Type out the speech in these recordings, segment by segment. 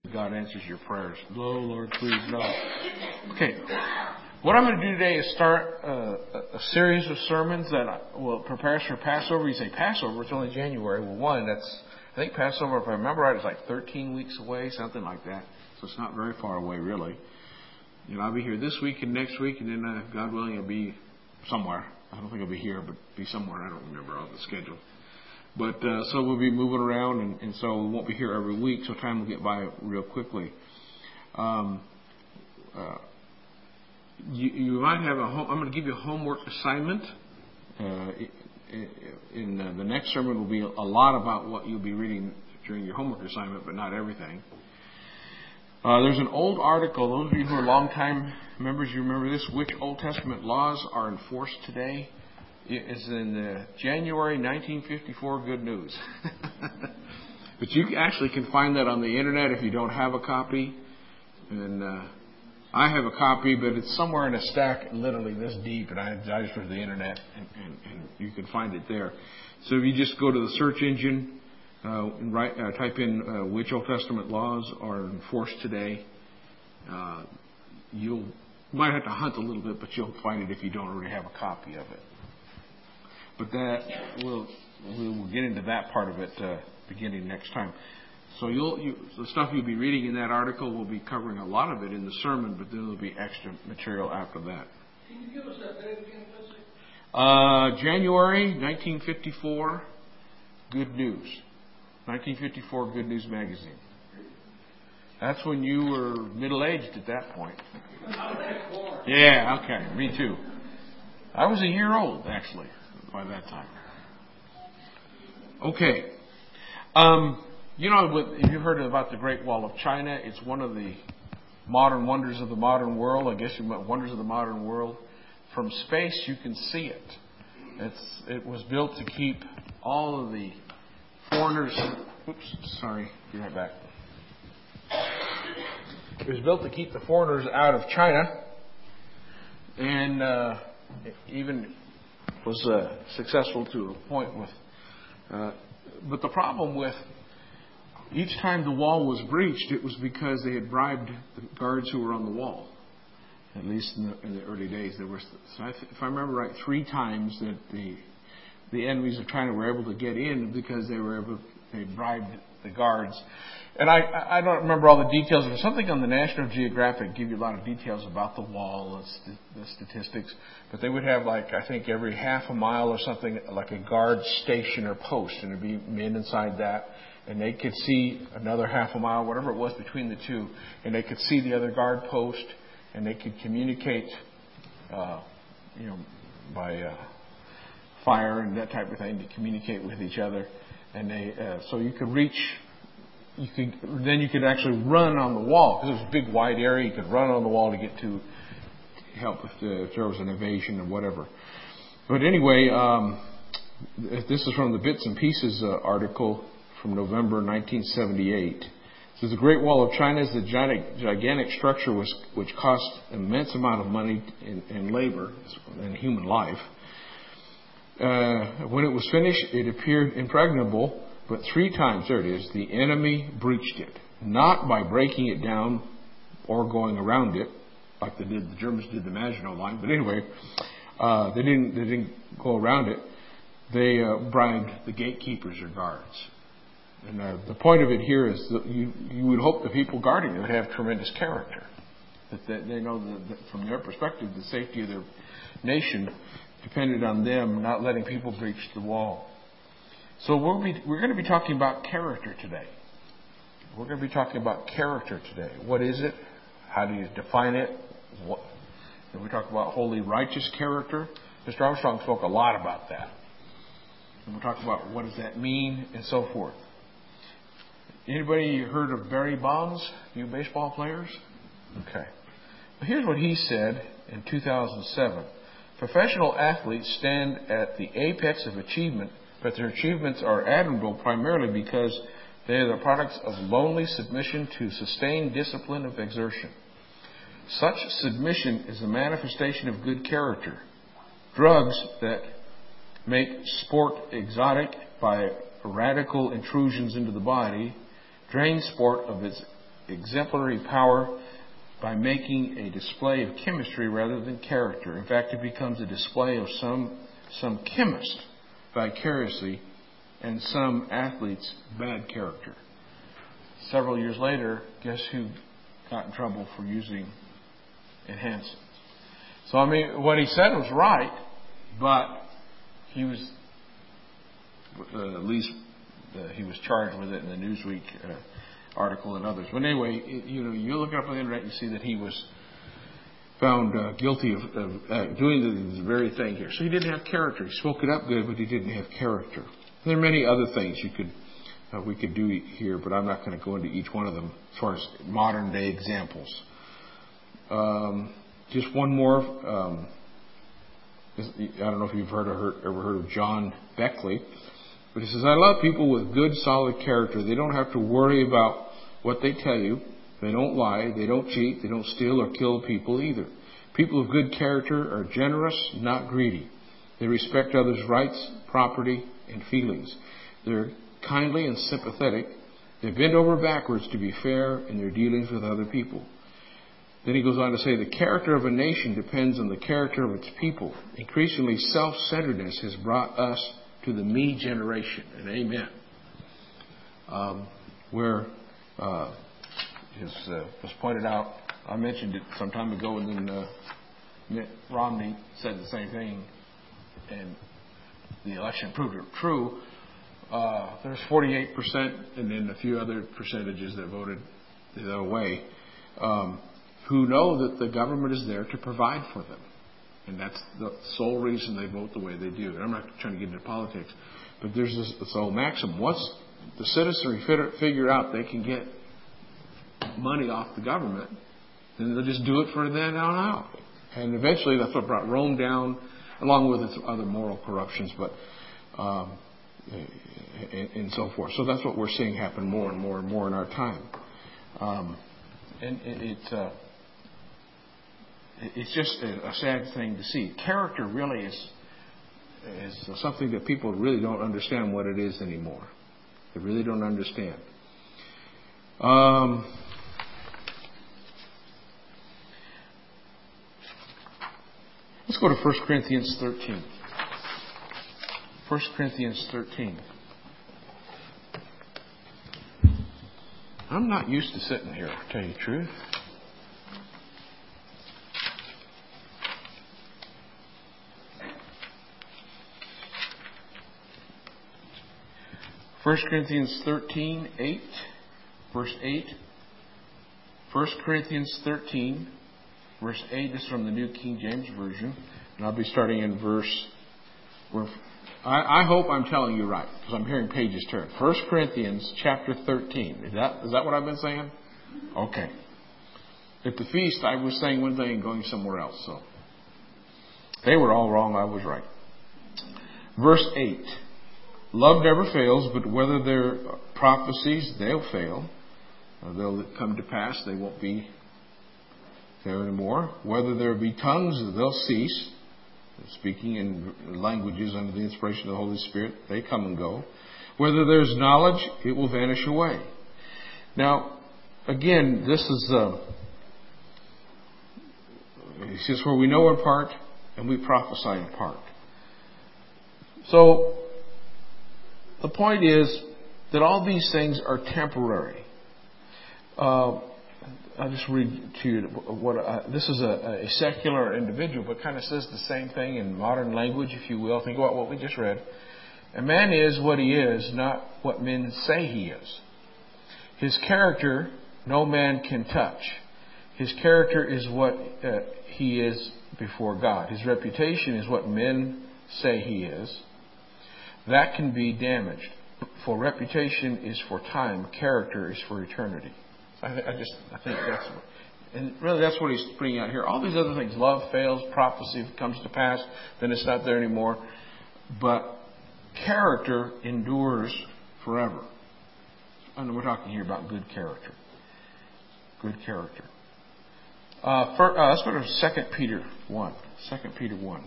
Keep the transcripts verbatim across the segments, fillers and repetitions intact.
God answers your prayers. No, Lord, please, no. Okay. What I'm going to do today is start a, a series of sermons that will prepare us for Passover. You say, Passover? It's only January. Well, one, that's, I think Passover, if I remember right, is like thirteen weeks away, something like that. So it's not very far away, really. You know, I'll be here this week and next week, and then, uh, God willing, I'll be somewhere. I don't think I'll be here, but be somewhere. I don't remember all the schedule. But uh, so we'll be moving around, and, and so we won't be here every week, so time will get by real quickly. Um, uh, you, you might have a home, I'm going to give you a homework assignment. Uh, in uh, the next sermon will be a lot about what you'll be reading during your homework assignment, but not everything. Uh, there's an old article. Those of you who are longtime members, you remember this. Which Old Testament laws are enforced today? It's in the January nineteen fifty-four Good News. But you actually can find that on the internet if you don't have a copy. And uh, I have a copy, but it's somewhere in a stack literally this deep, and I, I just went to the internet, and, and, and you can find it there. So if you just go to the search engine uh, and write, uh, type in uh, which Old Testament laws are enforced today, uh, you'll you might have to hunt a little bit, but you'll find it if you don't already have a copy of it. But that we'll we'll get into that part of it uh, beginning next time. So you'll you, the stuff you'll be reading in that article will be covering a lot of it in the sermon, but then there'll be extra material after that. Can you give us that date again, please? Uh, January nineteen fifty-four, Good News, nineteen fifty-four Good News magazine. That's when you were middle-aged at that point. Yeah, okay, me too. I was a year old actually by that time. Okay. Um, you know, if you've heard about the Great Wall of China, it's one of the modern wonders of the modern world. I guess you meant wonders of the modern world. From space, you can see it. It's it was built to keep all of the foreigners. Oops, sorry, be right back. It was built to keep the foreigners out of China, and uh, even was uh, successful to a point with. Uh, but the problem with each time the wall was breached, it was because they had bribed the guards who were on the wall. At least in the, in the early days, there were. So I th- if I remember right, three times that the the enemies of China were able to get in because they were able. They bribed the guards. And I, I don't remember all the details. There was something on the National Geographic give you a lot of details about the wall and st- the statistics. But they would have, like, I think every half a mile or something, like a guard station or post. And there'd be men inside that. And they could see another half a mile, whatever it was between the two. And they could see the other guard post. And they could communicate, uh, you know, by uh, fire and that type of thing to communicate with each other. And they, uh, so you could reach... You could, then you could actually run on the wall because it was a big wide area. You could run on the wall to get to help if, the, if there was an invasion or whatever. But anyway, um, this is from the Bits and Pieces uh, article from November nineteen seventy-eight. It says the Great Wall of China is a gigantic, gigantic structure which, which cost immense amount of money and, and labor and human life. Uh, when it was finished, it appeared impregnable. But three times, there it is, the enemy breached it. Not by breaking it down or going around it, like they did, the Germans did the Maginot Line. But anyway, uh, they didn't they didn't go around it. They uh, bribed the gatekeepers or guards. And uh, the point of it here is that you you would hope the people guarding it would have tremendous character. That they, they know that, that from their perspective, the safety of their nation depended on them not letting people breach the wall. So we'll be, we're going to be talking about character today. We're going to be talking about character today. What is it? How do you define it? What, and we talk about holy, righteous character. Mister Armstrong spoke a lot about that. And we'll talk about what does that mean and so forth. Anybody heard of Barry Bonds? You baseball players? Okay. Well, here's what he said in two thousand seven. Professional athletes stand at the apex of achievement, but their achievements are admirable primarily because they are the products of lonely submission to sustained discipline of exertion. Such submission is a manifestation of good character. Drugs that make sport exotic by radical intrusions into the body drain sport of its exemplary power by making a display of chemistry rather than character. In fact, it becomes a display of some some chemist vicariously and some athlete's bad character. Several years later, guess who got in trouble for using enhancements? So, I mean, what he said was right, but he was, uh, at least uh, he was charged with it in the Newsweek uh, article and others. But anyway, it, you know, you look it up on the internet, you see that he was found uh, guilty of, of uh, doing this very thing here. So he didn't have character. He spoke it up good, but he didn't have character. There are many other things you could uh, we could do here, but I'm not going to go into each one of them as far as modern day examples. Um, just one more. Um, I don't know if you've heard or heard, ever heard of John Beckley, but he says, "I love people with good, solid character. They don't have to worry about what they tell you. They don't lie. They don't cheat. They don't steal or kill people either. People of good character are generous, not greedy. They respect others' rights, property, and feelings. They're kindly and sympathetic. They bend over backwards to be fair in their dealings with other people." Then he goes on to say, "The character of a nation depends on the character of its people. Increasingly, self-centeredness has brought us to the me generation." And amen. Um, where uh, as uh, was pointed out, I mentioned it some time ago, and then uh, Mitt Romney said the same thing, and the election proved it true. Uh, there's forty-eight percent, and then a few other percentages that voted the other way, um, who know that the government is there to provide for them. And that's the sole reason they vote the way they do. And I'm not trying to get into politics, but there's this, this old maxim. Once the citizenry figure out they can get money off the government, then they'll just do it for then on out. And eventually that's what brought Rome down, along with its other moral corruptions, but um, and, and so forth. So that's what we're seeing happen more and more and more in our time. Um, and it, it uh, it's just a, a sad thing to see. Character really is is something that people really don't understand what it is anymore. They really don't understand. Um, let's go to First Corinthians thirteen. First Corinthians thirteen. I'm not used to sitting here, to tell you the truth. First Corinthians thirteen, eight, verse eight. First Corinthians thirteen, verse eight. This is from the New King James Version. And I'll be starting in verse... I, I hope I'm telling you right, because I'm hearing pages turn. First Corinthians chapter thirteen. Is that is that what I've been saying? Okay. At the feast, I was saying one thing and going somewhere else. So they were all wrong. I was right. Verse eight. Love never fails, but whether they're prophecies, they'll fail. Uh, they'll come to pass. They won't be there anymore. Whether there be tongues, they'll cease. Speaking in languages under the inspiration of the Holy Spirit, they come and go. Whether there's knowledge, it will vanish away. Now, again, this is, uh, he says, where we know in part and we prophesy in part. So, the point is that all these things are temporary. Uh, I'll just read to you what uh, this is a, a secular individual, but kind of says the same thing in modern language, if you will. Think about what we just read. A man is what he is, not what men say he is. His character no man can touch. His character is what uh, he is before God. His reputation is what men say he is. That can be damaged. For reputation is for time, character is for eternity. I, th- I just, I think that's, what, and really that's what he's bringing out here. All these other things, love fails, prophecy comes to pass, then it's not there anymore. But character endures forever. And we're talking here about good character. Good character. Uh, for, uh, let's go to Second Peter one. Second Peter one.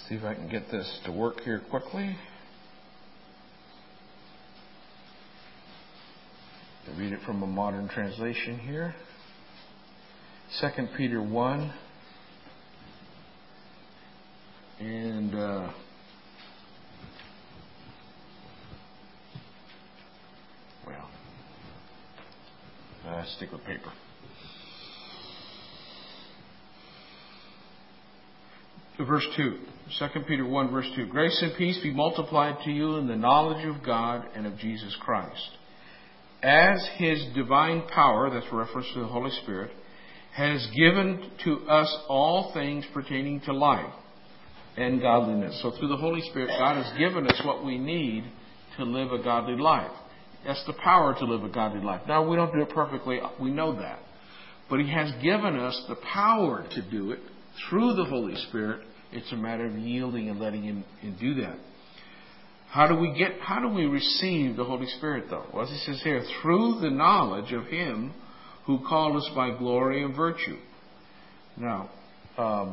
See if I can get this to work here quickly. I'll read it from a modern translation here. Second Peter one. And uh, well, uh, stick with paper. Verse two. Second Peter one, verse two. Grace and peace be multiplied to you in the knowledge of God and of Jesus Christ, as His divine power, that's a reference to the Holy Spirit, has given to us all things pertaining to life and godliness. So through the Holy Spirit, God has given us what we need to live a godly life. That's the power to live a godly life. Now, we don't do it perfectly. We know that. But He has given us the power to do it through the Holy Spirit. It's a matter of yielding and letting Him do that. How do we get, how do we receive the Holy Spirit, though? Well, as He says here, through the knowledge of Him who called us by glory and virtue. Now, um,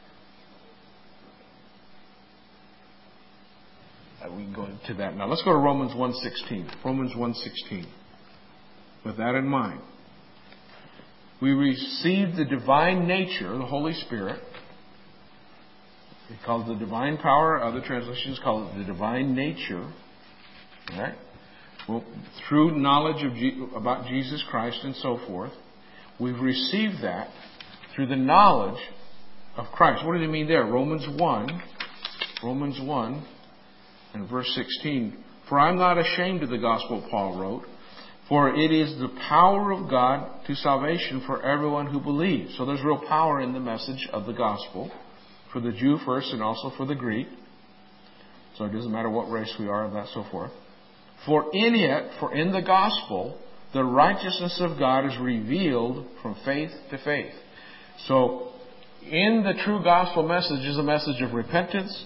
we can go into that now. Let's go to Romans one sixteen. Romans one sixteen. With that in mind, we receive the divine nature, the Holy Spirit. It's called the divine power. Other translations call it the divine nature. All right? Well, through knowledge of G- about Jesus Christ and so forth, we've received that through the knowledge of Christ. What does it mean there? Romans one, Romans one, and verse sixteen. For I'm not ashamed of the gospel, Paul wrote, for it is the power of God to salvation for everyone who believes. So there's real power in the message of the gospel, for the Jew first and also for the Greek. So it doesn't matter what race we are and that so forth. For in it, for in the gospel, the righteousness of God is revealed from faith to faith. So in the true gospel message is a message of repentance,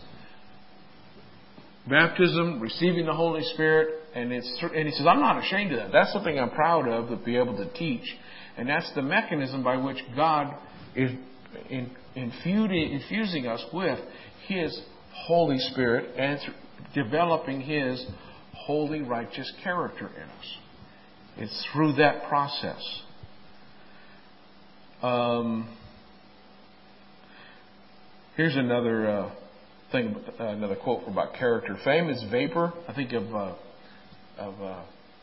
baptism, receiving the Holy Spirit, and it's and he says, I'm not ashamed of that. That's something I'm proud of to be able to teach. And that's the mechanism by which God is in, infusing, infusing us with His Holy Spirit and developing His holy, righteous character in us. It's through that process. Um, here's another uh, thing, uh, another quote about character. Fame is vapor. I think of uh, of uh,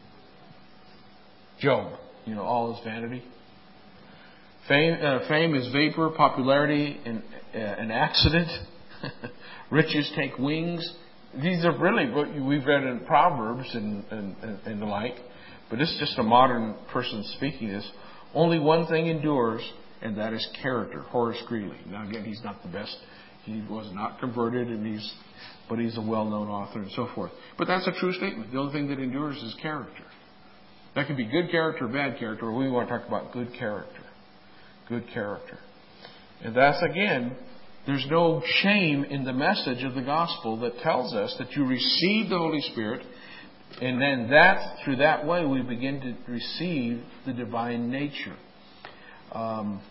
Job. You know, all is vanity. Fame, uh, fame is vapor. Popularity an, uh, an accident. Riches take wings. These are really what we've read in Proverbs and, and, and the like. But this is just a modern person speaking this. Only one thing endures, and that is character. Horace Greeley. Now again, he's not the best. He was not converted, and he's, but he's a well-known author and so forth. But that's a true statement. The only thing that endures is character. That can be good character or bad character, but we want to talk about good character. Good character. And that's, again, there's no shame in the message of the gospel that tells us that you receive the Holy Spirit, and then that through that way we begin to receive the divine nature. Um,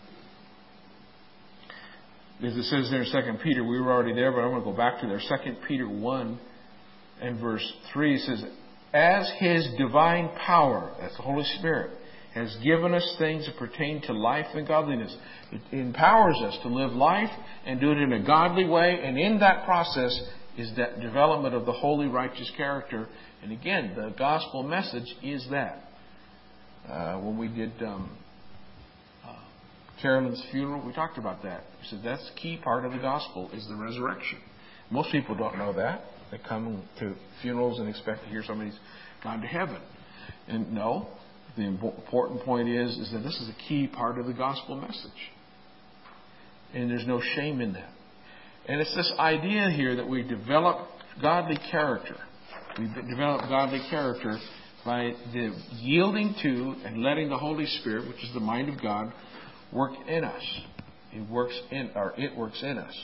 as it says there in Second Peter, we were already there, but I'm going to go back to there. Second Peter one and verse three says, as His divine power, that's the Holy Spirit, has given us things that pertain to life and godliness. It empowers us to live life and do it in a godly way. And in that process is that development of the holy, righteous character. And again, the gospel message is that. Uh, when we did um, uh, Carolyn's funeral, we talked about that. We said that's the key part of the gospel is the resurrection. Most people don't know that. They come to funerals and expect to hear somebody's gone to heaven. And no. The important point is, is that this is a key part of the gospel message. And there's no shame in that. And it's this idea here that we develop godly character. We develop godly character by the yielding to and letting the Holy Spirit, which is the mind of God, work in us. It works in, or it works in us.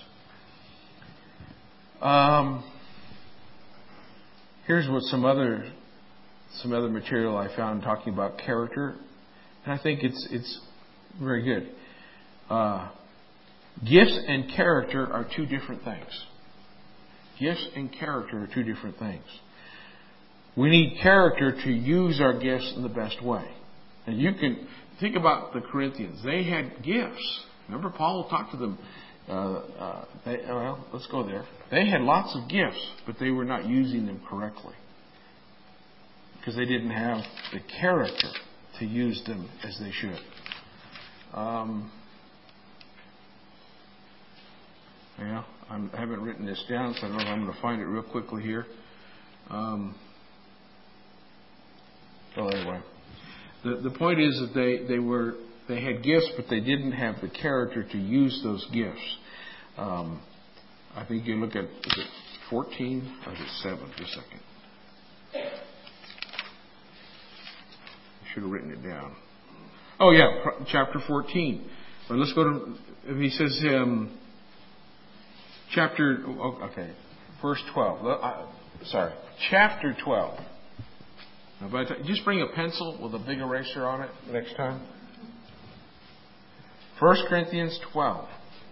Um, here's what some other Some other material I found talking about character, and I think it's it's very good. Uh, gifts and character are two different things. Gifts and character are two different things. We need character to use our gifts in the best way. And you can think about the Corinthians. They had gifts. Remember, Paul talked to them. Uh, uh, they, well, let's go there. They had lots of gifts, but they were not using them correctly because they didn't have the character to use them as they should. Um, yeah, I'm, I haven't written this down, so I don't know if I'm going to find it real quickly here. Um, so anyway, the the point is that they they were. They had gifts, but they didn't have the character to use those gifts. Um, I think you look at, is it fourteen or is it seven? Just a second. I should have written it down. Oh, yeah, chapter fourteen. But let's go to, he says, um, chapter, oh, okay, verse twelve. Uh, sorry, chapter twelve. Now, by the time, just bring a pencil with a big eraser on it next time. First Corinthians twelve.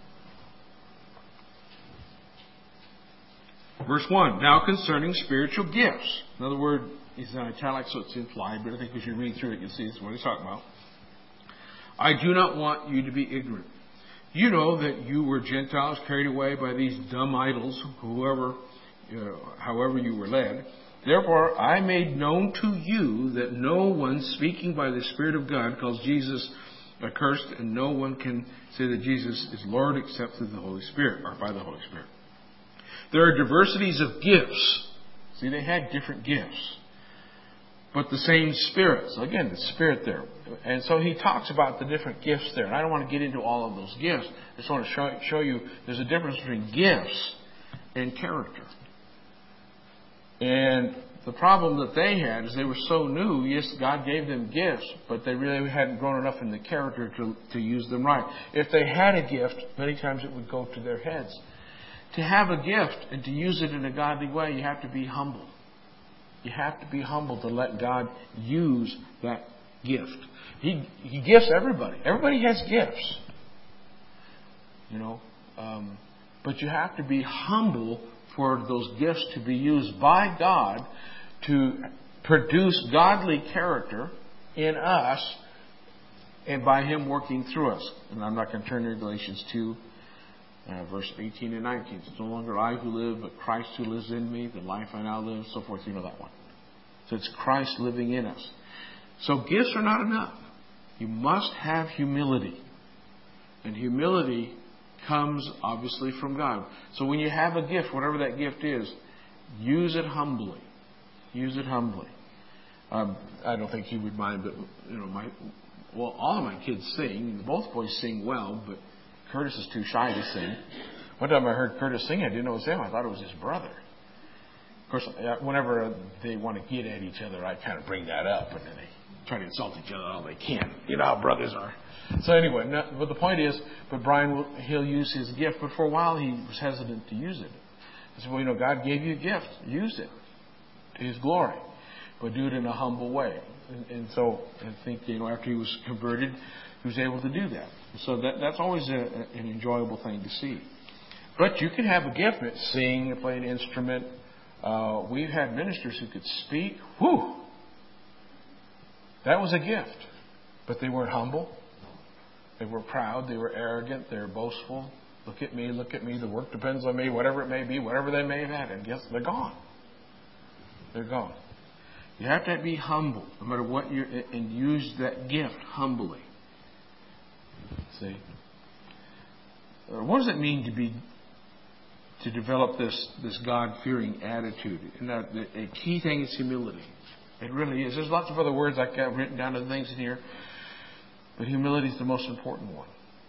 Verse one. Now concerning spiritual gifts. Another word is in italics, so it's implied, but I think as you read through it, you'll see it's what he's talking about. I do not want you to be ignorant. You know that you were Gentiles carried away by these dumb idols, whoever, you know, however you were led. Therefore, I made known to you that no one speaking by the Spirit of God calls Jesus accursed, and no one can say that Jesus is Lord except through the Holy Spirit, or by the Holy Spirit. There are diversities of gifts. See, they had different gifts, but the same Spirit. So again, the Spirit there. And so he talks about the different gifts there. And I don't want to get into all of those gifts. I just want to show, show you there's a difference between gifts and character. And the problem that they had is they were so new. Yes, God gave them gifts, but they really hadn't grown enough in the character to, to use them right. If they had a gift, many times it would go to their heads. To have a gift and to use it in a godly way, you have to be humble. You have to be humble to let God use that gift. He He gifts everybody. Everybody has gifts. You know, um, but you have to be humble for those gifts to be used by God to produce godly character in us and by Him working through us. And I'm not going to turn to Galatians two, uh, verse eighteen and nineteen. It's no longer I who live, but Christ who lives in me. The life I now live, so forth. You know that one. So it's Christ living in us. So gifts are not enough. You must have humility. And humility comes obviously from God. So when you have a gift, whatever that gift is, use it humbly. Use it humbly. Um, I don't think you would mind, but you know, my well, all of my kids sing. Both boys sing well, but Curtis is too shy to sing. One time I heard Curtis sing, I didn't know it was him. I thought it was his brother. Of course, whenever they want to get at each other, I kind of bring that up, and then they try to insult each other all they can. You know how brothers are. So anyway, no, but the point is, but Brian, will, he'll use his gift, but for a while he was hesitant to use it. I said, well, you know, God gave you a gift. Use it to His glory, but do it in a humble way. And, and so I think, you know, after he was converted, he was able to do that. So that that's always a, an enjoyable thing to see. But you can have a gift, sing, play an instrument. Uh, we've had ministers who could speak. Whew! That was a gift. But they weren't humble. They were proud. They were arrogant. They were boastful. Look at me, look at me. The work depends on me. Whatever it may be, whatever they may have had. And guess they're gone. They're gone. You have to be humble, no matter what you're, and use that gift humbly. See? What does it mean to be to develop this, this God-fearing attitude? And that, the, a key thing is humility. It really is. There's lots of other words I've got written down and things in here, but humility is the most important one.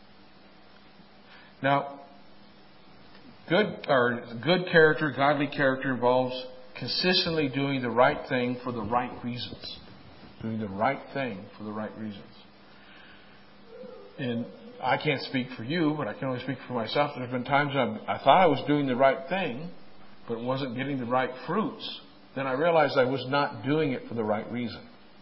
Now, good or good character, godly character involves consistently doing the right thing for the right reasons. Doing the right thing for the right reasons. And I can't speak for you, but I can only speak for myself. There's been times I've, I thought I was doing the right thing, but wasn't getting the right fruits. Then I realized I was not doing it for the right reason.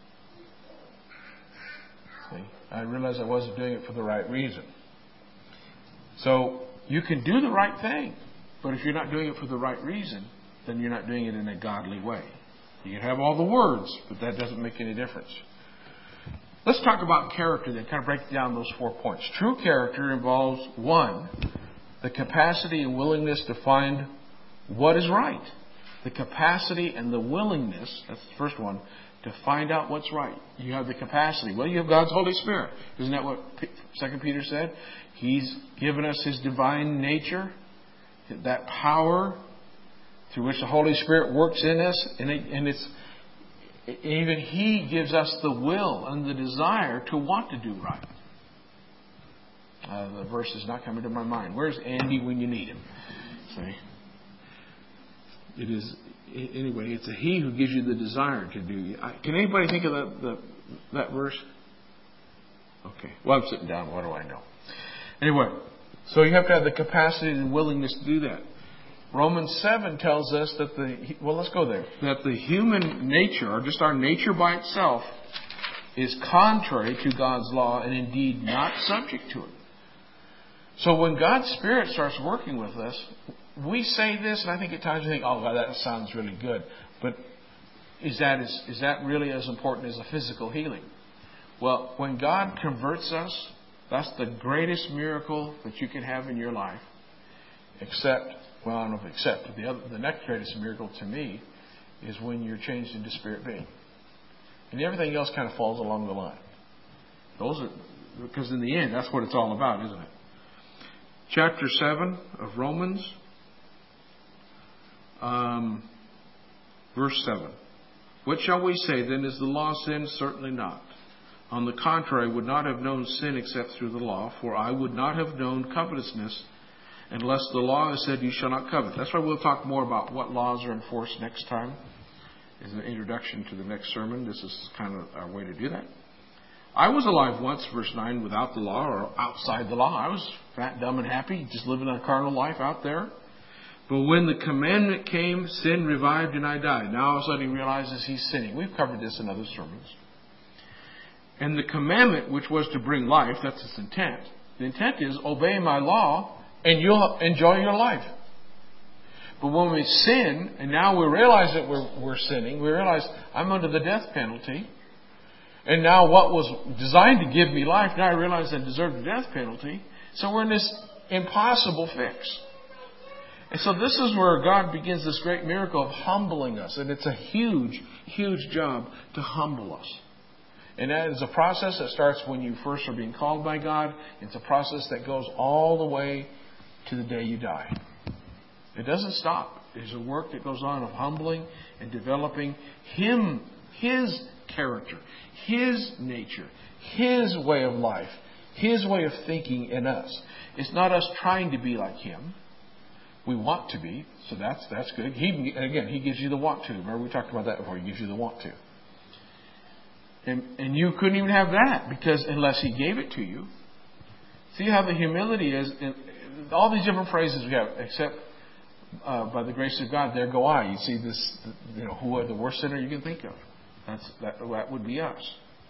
See? I realized I wasn't doing it for the right reason. So you can do the right thing. But if you're not doing it for the right reason, then you're not doing it in a godly way. You can have all the words, but that doesn't make any difference. Let's talk about character then, kind of break down those four points. True character involves, one, the capacity and willingness to find what is right. The capacity and the willingness, that's the first one, to find out what's right. You have the capacity. Well, you have God's Holy Spirit. Isn't that what Second Peter said? He's given us His divine nature, that power through which the Holy Spirit works in us, and, it, and it's even He gives us the will and the desire to want to do right. Uh, the verse is not coming to my mind. Where's Andy when you need him? See? It is, anyway, it's a He who gives you the desire to do. Can anybody think of that, the, that verse? Okay. Well, I'm sitting down. What do I know? Anyway, so you have to have the capacity and willingness to do that. Romans seven tells us that the, well, let's go there, that the human nature, or just our nature by itself, is contrary to God's law and indeed not subject to it. So when God's Spirit starts working with us, we say this, and I think at times we think, oh, well, that sounds really good. But is that, is, is that really as important as a physical healing? Well, when God converts us, that's the greatest miracle that you can have in your life. Except, well, I don't know if except, but the, other, the next greatest miracle to me is when you're changed into spirit being. And everything else kind of falls along the line. Those are, because in the end, that's what it's all about, isn't it? Chapter seven of Romans, um, verse seven. What shall we say then? Is the law sin? Certainly not. On the contrary, I would not have known sin except through the law, for I would not have known covetousness unless the law has said you shall not covet. That's why we'll talk more about what laws are enforced next time. As an introduction to the next sermon, this is kind of our way to do that. I was alive once, verse nine, without the law or outside the law. I was fat, dumb, and happy, just living a carnal life out there. But when the commandment came, sin revived and I died. Now all of a sudden he realizes he's sinning. We've covered this in other sermons. And the commandment, which was to bring life, that's its intent. The intent is, obey my law and you'll enjoy your life. But when we sin, and now we realize that we're, we're sinning, we realize I'm under the death penalty. And now what was designed to give me life, now I realize I deserve the death penalty. So we're in this impossible fix. And so this is where God begins this great miracle of humbling us. And it's a huge, huge job to humble us. And that is a process that starts when you first are being called by God. It's a process that goes all the way to the day you die. It doesn't stop. There's a work that goes on of humbling and developing Him, His character, His nature, His way of life, His way of thinking in us. It's not us trying to be like Him. We want to be, so that's that's good. He, again, He gives you the want to. Remember we talked about that before. He gives you the want to. And, and you couldn't even have that because unless He gave it to you. See how the humility is. In, all these different phrases we have, except uh, by the grace of God, there go I. You see this, you know, who are the worst sinner you can think of? That's that, that would be us.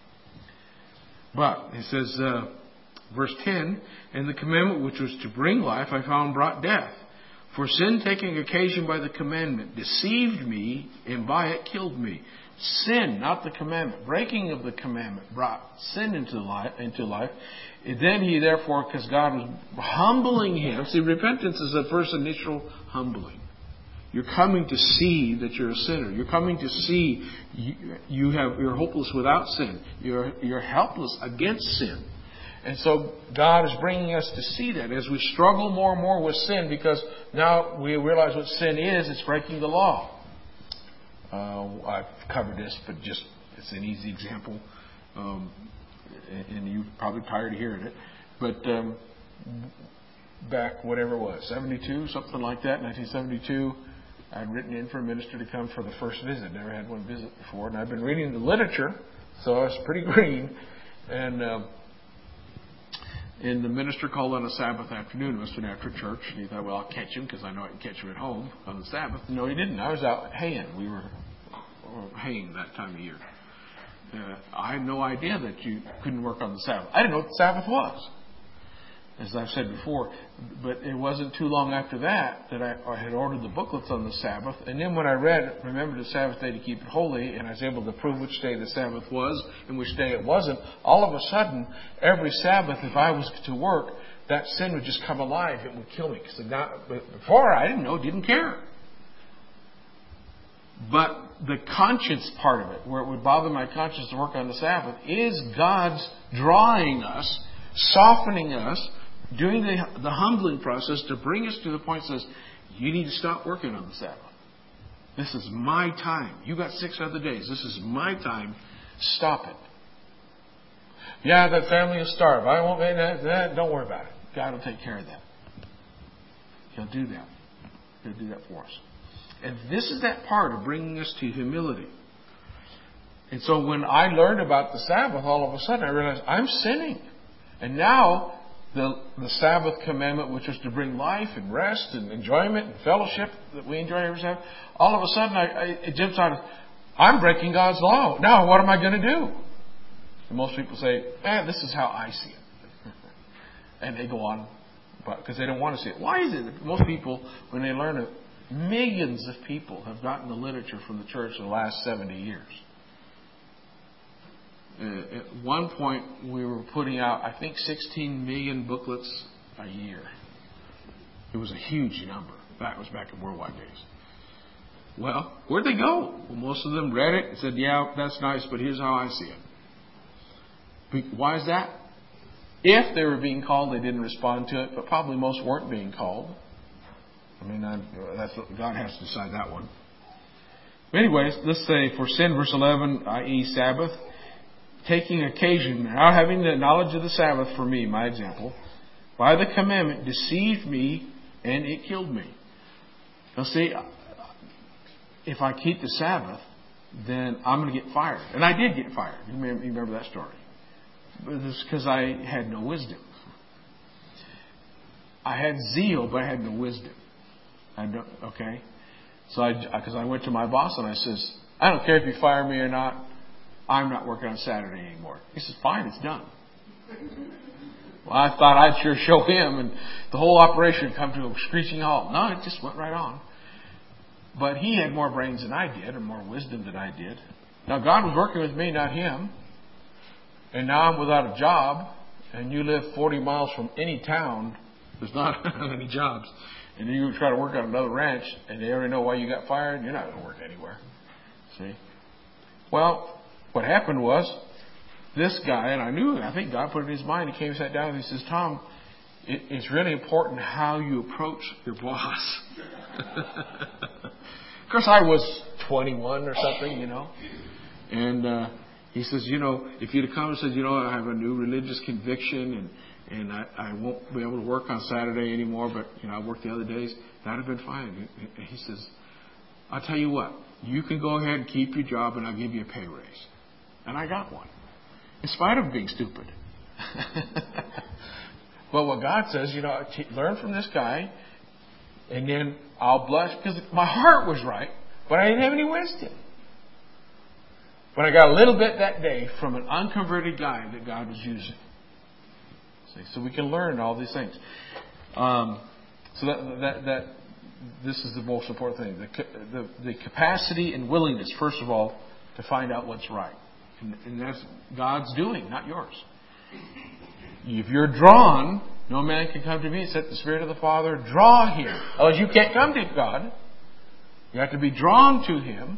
But it says, uh, verse ten, and the commandment which was to bring life, I found brought death. For sin taking occasion by the commandment deceived me, and by it killed me. Sin, not the commandment. Breaking of the commandment brought sin into life. Into life. And then he therefore, because God was humbling him. See, repentance is the first initial humbling. You're coming to see that you're a sinner. You're coming to see you, you have, you're hopeless without sin. You're, you're helpless against sin. And so God is bringing us to see that as we struggle more and more with sin, because now we realize what sin is. It's breaking the law. Uh, I've covered this, but just it's an easy example. Um, and you're probably tired of hearing it. But um, back, whatever it was, seventy-two, something like that, nineteen seventy-two, I'd written in for a minister to come for the first visit. Never had one visit before. And I've been reading the literature, so I was pretty green. And um, and the minister called on a Sabbath afternoon. It must have been after church. And he thought, well, I'll catch him because I know I can catch him at home on the Sabbath. No, he didn't. I was out haying. We were haying that time of year. Uh, I had no idea that you couldn't work on the Sabbath. I didn't know what the Sabbath was. as I've said before. But it wasn't too long after that that I, I had ordered the booklets on the Sabbath. And then when I read, remember the Sabbath day to keep it holy, and I was able to prove which day the Sabbath was and which day it wasn't, all of a sudden, every Sabbath, if I was to work, that sin would just come alive. It would kill me. Because before, I didn't know, didn't care. But the conscience part of it, where it would bother my conscience to work on the Sabbath, is God's drawing us, softening us, doing the, the humbling process to bring us to the point that says, you need to stop working on the Sabbath. This is my time. You got six other days. This is my time. Stop it. Yeah, that family will starve. I won't make that, that. Don't worry about it. God will take care of that. He'll do that. He'll do that for us. And this is that part of bringing us to humility. And so when I learned about the Sabbath, all of a sudden I realized I'm sinning. And now the, the Sabbath commandment, which was to bring life and rest and enjoyment and fellowship that we enjoy every Sabbath, all of a sudden I, I, it jumps out of, I'm breaking God's law. Now what am I going to do? And most people say, eh, this is how I see it. And they go on, because they don't want to see it. Why is it that most people, when they learn it, millions of people have gotten the literature from the church in the last seventy years. Uh, at one point, we were putting out, I think, sixteen million booklets a year. It was a huge number. That was back in worldwide days. Well, where'd they go? Well, most of them read it and said, yeah, that's nice, but here's how I see it. Why is that? If they were being called, they didn't respond to it, but probably most weren't being called. I mean, I, that's what God has to decide that one. But anyways, let's say for sin, verse eleven, that is Sabbath, taking occasion, now having the knowledge of the Sabbath for me, my example, by the commandment deceived me and it killed me. Now see, if I keep the Sabbath, then I'm going to get fired. And I did get fired. You remember, you remember that story. But it's because I had no wisdom. I had zeal, but I had no wisdom. I don't, okay? So I, because I went to my boss and I says, I don't care if you fire me or not, I'm not working on Saturday anymore. He says, fine, it's done. Well, I thought I'd sure show him and the whole operation would come to a screeching halt. No, it just went right on. But he had more brains than I did, or more wisdom than I did. Now God was working with me, not him. And now I'm without a job, and you live forty miles from any town, there's not any jobs. And you try to work on another ranch, and they already know why you got fired, you're not going to work anywhere. See? Well, what happened was, this guy, and I knew, I think God put it in his mind, he came and sat down and he says, Tom, it, it's really important how you approach your boss. Of course, I was twenty-one or something, you know. And uh, he says, you know, if you'd have come and said, you know, I have a new religious conviction and And I, I won't be able to work on Saturday anymore, but, you know, I work the other days. That would have been fine. He says, I'll tell you what, you can go ahead and keep your job and I'll give you a pay raise. And I got one. In spite of being stupid. Well, what God says, you know, learn from this guy and then I'll bless, because my heart was right, but I didn't have any wisdom. But I got a little bit that day from an unconverted guy that God was using. So we can learn all these things. Um, so that, that that this is the most important thing: the, the the capacity and willingness, first of all, to find out what's right, and, and that's God's doing, not yours. If you're drawn, no man can come to me except the Spirit of the Father draw him. Otherwise, you can't come to God. You have to be drawn to Him.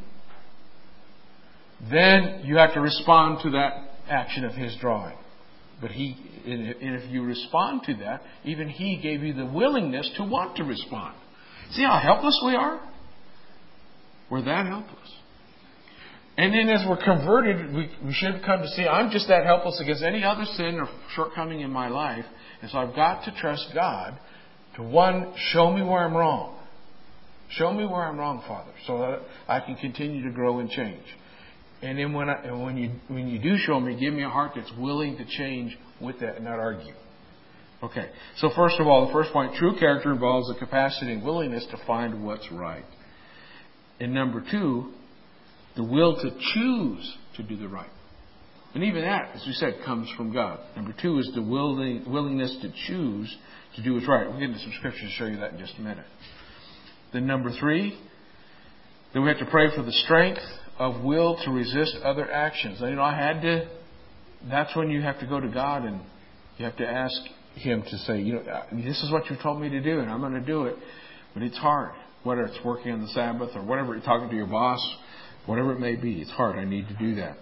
Then you have to respond to that action of His drawing. But He, and if you respond to that, even He gave you the willingness to want to respond. See how helpless we are? We're that helpless. And then as we're converted, we, we should come to see, I'm just that helpless against any other sin or shortcoming in my life. And so I've got to trust God to, one, show me where I'm wrong. Show me where I'm wrong, Father, so that I can continue to grow and change. And then when I, and when you when you do show me, give me a heart that's willing to change with that and not argue. Okay. So first of all, the first point, true character involves the capacity and willingness to find what's right. And number two, the will to choose to do the right. And even that, as we said, comes from God. Number two is the willing, willingness to choose to do what's right. We'll get into some scriptures to show you that in just a minute. Then number three, then we have to pray for the strength of will to resist other actions. You know, I had to, that's when you have to go to God and you have to ask Him to say, you know, this is what you told me to do and I'm going to do it. But it's hard. Whether it's working on the Sabbath or whatever, you're talking to your boss, whatever it may be, it's hard. I need to do that.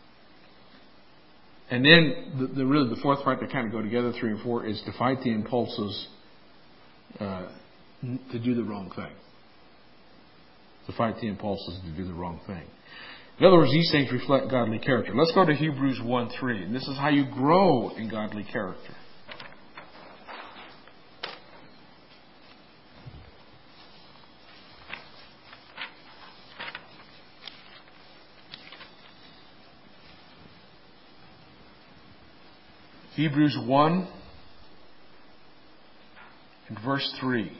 And then the, the really the fourth part that kind of go together, three and four, is to fight the impulses uh, to do the wrong thing. To fight the impulses to do the wrong thing. In other words, these things reflect godly character. Let's go to Hebrews one three. And this is how you grow in godly character. Hebrews one and verse three.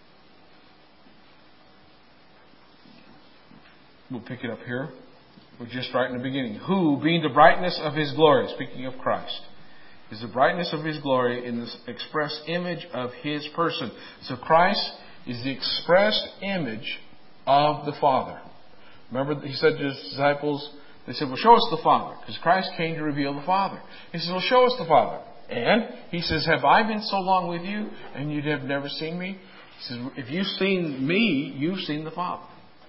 We'll pick it up here. We're just right in the beginning. Who, being the brightness of His glory, speaking of Christ, is the brightness of His glory in the express image of His person. So Christ is the expressed image of the Father. Remember, He said to His disciples, they said, well, show us the Father, because Christ came to reveal the Father. He says, well, show us the Father. And He says, have I been so long with you, and you have never seen me? He says, if you've seen me, you've seen the Father.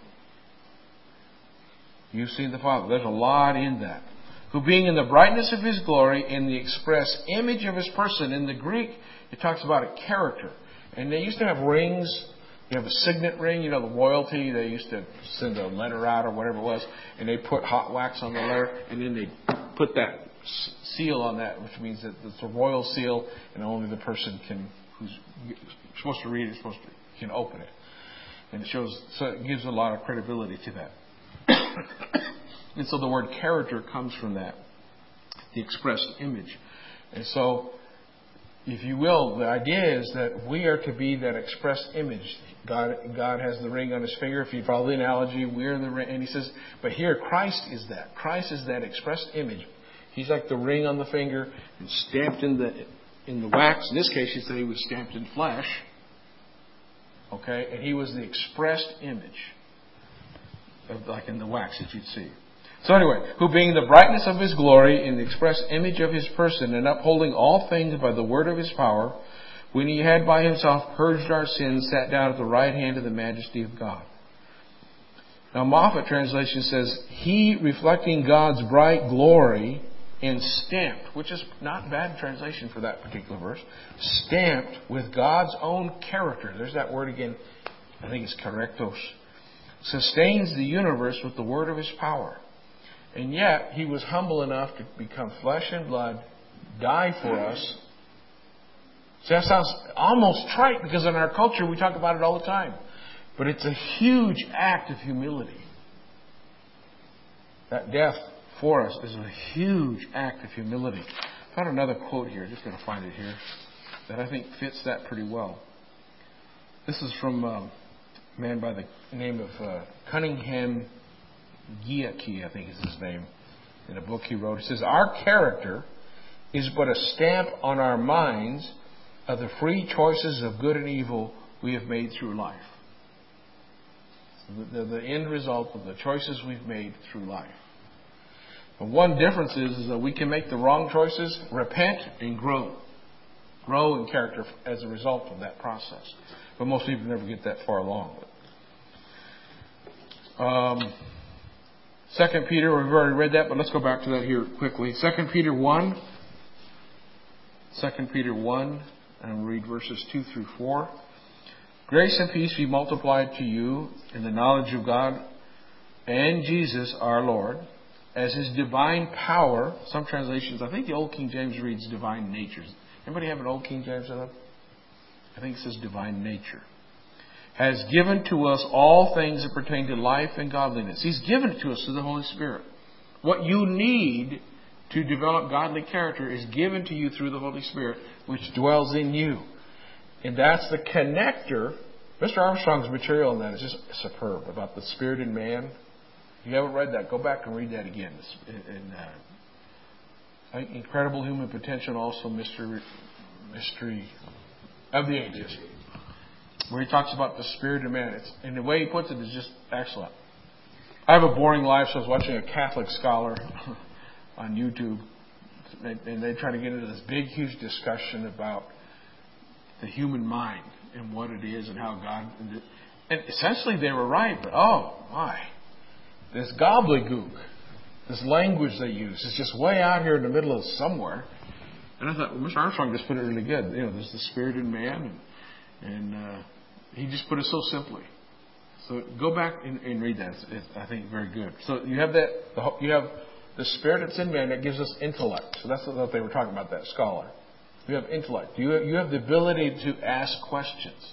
You've seen the Father. There's a lot in that. Who being in the brightness of His glory, in the express image of His person. In the Greek, it talks about a character. And they used to have rings. You have a signet ring, you know, the royalty. They used to send a letter out or whatever it was, and they put hot wax on the letter, and then they put that seal on that, which means that it's a royal seal, and only the person can who's supposed to read it, supposed to can open it. And it shows, so it gives a lot of credibility to that. And so the word character comes from that, the expressed image. And so, if you will, the idea is that we are to be that expressed image. God, God has the ring on His finger. If you follow the analogy, we're the ring. And He says, but here Christ is that. Christ is that expressed image. He's like the ring on the finger and stamped in the in the wax. In this case, He said He was stamped in flesh. Okay, and He was the expressed image, of, like in the wax that you'd see. So anyway, who being the brightness of His glory in the express image of His person, and upholding all things by the word of His power, when He had by Himself purged our sins, sat down at the right hand of the majesty of God. Now Moffat translation says, He reflecting God's bright glory and stamped, which is not bad translation for that particular verse, stamped with God's own character. There's that word again. I think it's karektos. Sustains the universe with the word of His power. And yet, He was humble enough to become flesh and blood, die for us. So that sounds almost trite, because in our culture we talk about it all the time. But it's a huge act of humility. That death for us is a huge act of humility. I found another quote here. Just going to find it here, that I think fits that pretty well. This is from um, a man by the name of uh, Cunningham Giacchi, I think is his name, in a book he wrote. He says, our character is but a stamp on our minds of the free choices of good and evil we have made through life. The, the, the end result of the choices we've made through life. But one difference is, is that we can make the wrong choices, repent, and grow. Grow in character as a result of that process. But most people never get that far along. Um... Second Peter, we've already read that, but let's go back to that here quickly. Second Peter one. Second Peter one, and we'll read verses two through four. Grace and peace be multiplied to you in the knowledge of God and Jesus our Lord, as His divine power. Some translations, I think the Old King James reads divine nature. Anybody have an Old King James in it? I think it says divine nature. Has given to us all things that pertain to life and godliness. He's given it to us through the Holy Spirit. What you need to develop godly character is given to you through the Holy Spirit, which dwells in you. And that's the connector. Mister Armstrong's material on that is just superb, about the Spirit in man. If you haven't read that, go back and read that again. In, uh, incredible human potential, and also mystery, mystery of the ages, where he talks about the spirit of man. It's, and the way he puts it is just excellent. I have a boring life, so I was watching a Catholic scholar on YouTube, and they try to get into this big, huge discussion about the human mind and what it is and how God... And essentially they were right, but oh my, this gobbledygook, this language they use is just way out here in the middle of somewhere. And I thought, well, Mister Armstrong just put it really good. You know, there's the spirit in man, and, and uh, he just put it so simply. So go back and, and read that. It's, it's, I think, very good. So you have that. The, you have the spirit that's in man that gives us intellect. So that's what they were talking about. That scholar. You have intellect. You have, you have the ability to ask questions.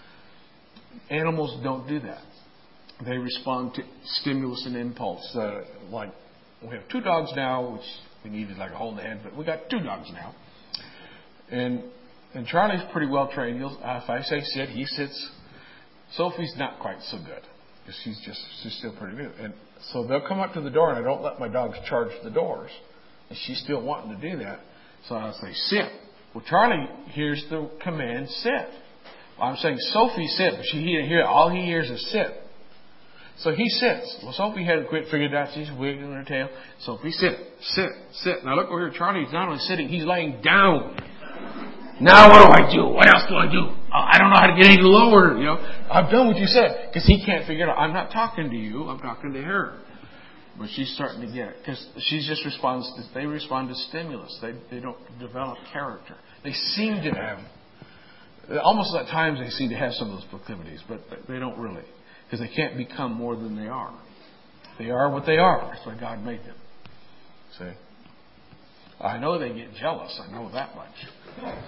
Animals don't do that. They respond to stimulus and impulse. Uh, like we have two dogs now, which we needed like a hole in the head, but we got two dogs now. And and Charlie's pretty well trained. He'll, uh, if I say sit, he sits. Sophie's not quite so good because she's just she's still pretty new. And so they'll come up to the door, and I don't let my dogs charge the doors, and she's still wanting to do that. So I'll say sit. Well, Charlie hears the command sit. I'm saying, Sophie, sit. But she, he didn't hear it. All he hears is sit. So he sits. Well, Sophie hadn't quit figured out. She's wiggling her tail. Sophie, sit, sit, sit. Now look over here. Charlie's not only sitting, he's laying down. Now what do I do? What else do I do? I don't know how to get any lower. You know, I've done what you said. Because he can't figure it out. I'm not talking to you. I'm talking to her. But she's starting to get it. Because she just responds to, they respond to stimulus. They, they don't develop character. They seem to have... Almost at times they seem to have some of those proclivities, but they don't really. Because they can't become more than they are. They are what they are. That's why God made them. See? I know they get jealous. I know that much.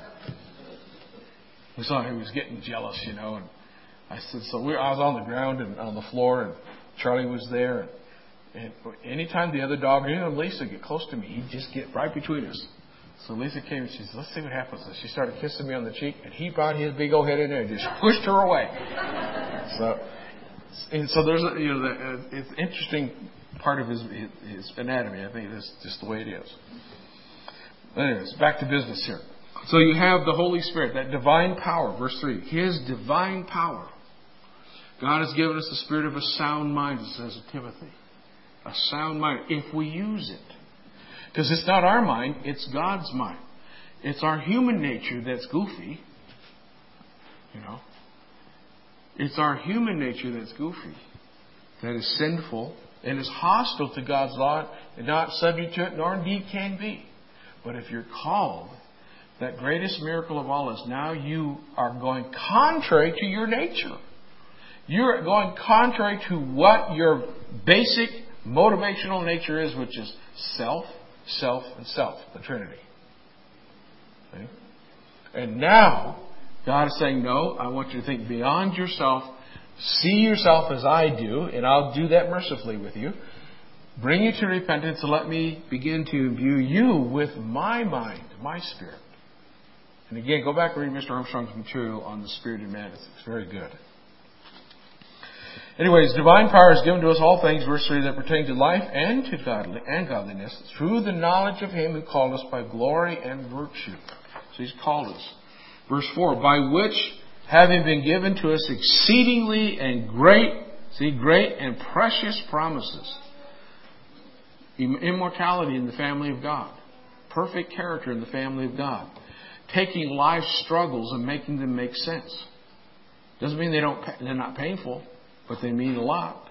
We saw he was getting jealous, you know. And I said, so we, I was on the ground and on the floor, and Charlie was there. And, and anytime the other dog, or even Lisa, get close to me, he'd just get right between us. So Lisa came and she said, let's see what happens. So she started kissing me on the cheek, and he brought his big old head in there and just pushed her away. So, and so there's a, you know, the, it's an interesting part of his, his anatomy. I think that's just the way it is. But anyways, back to business here. So you have the Holy Spirit, that divine power, verse three. His divine power. God has given us the spirit of a sound mind, it says in Timothy. A sound mind, if we use it. Because it's not our mind, it's God's mind. It's our human nature that's goofy. You know. It's our human nature that's goofy. That is sinful and is hostile to God's law and not subject to it, nor indeed can be. But if you're called, that greatest miracle of all is now you are going contrary to your nature. You're going contrary to what your basic motivational nature is, which is self, self, and self, the Trinity. Okay? And now, God is saying, no, I want you to think beyond yourself. See yourself as I do, and I'll do that mercifully with you. Bring you to repentance and let me begin to imbue you with my mind, my spirit. And again, go back and read Mister Armstrong's material on the spirit in man. It's very good. Anyways, divine power is given to us all things, verse three, that pertain to life and to godly and godliness through the knowledge of Him who called us by glory and virtue. So He's called us. Verse four, by which, having been given to us exceedingly and great, see, great and precious promises. Immortality in the family of God. Perfect character in the family of God. Taking life's struggles and making them make sense. Doesn't mean they don't, they're not painful, but they mean a lot.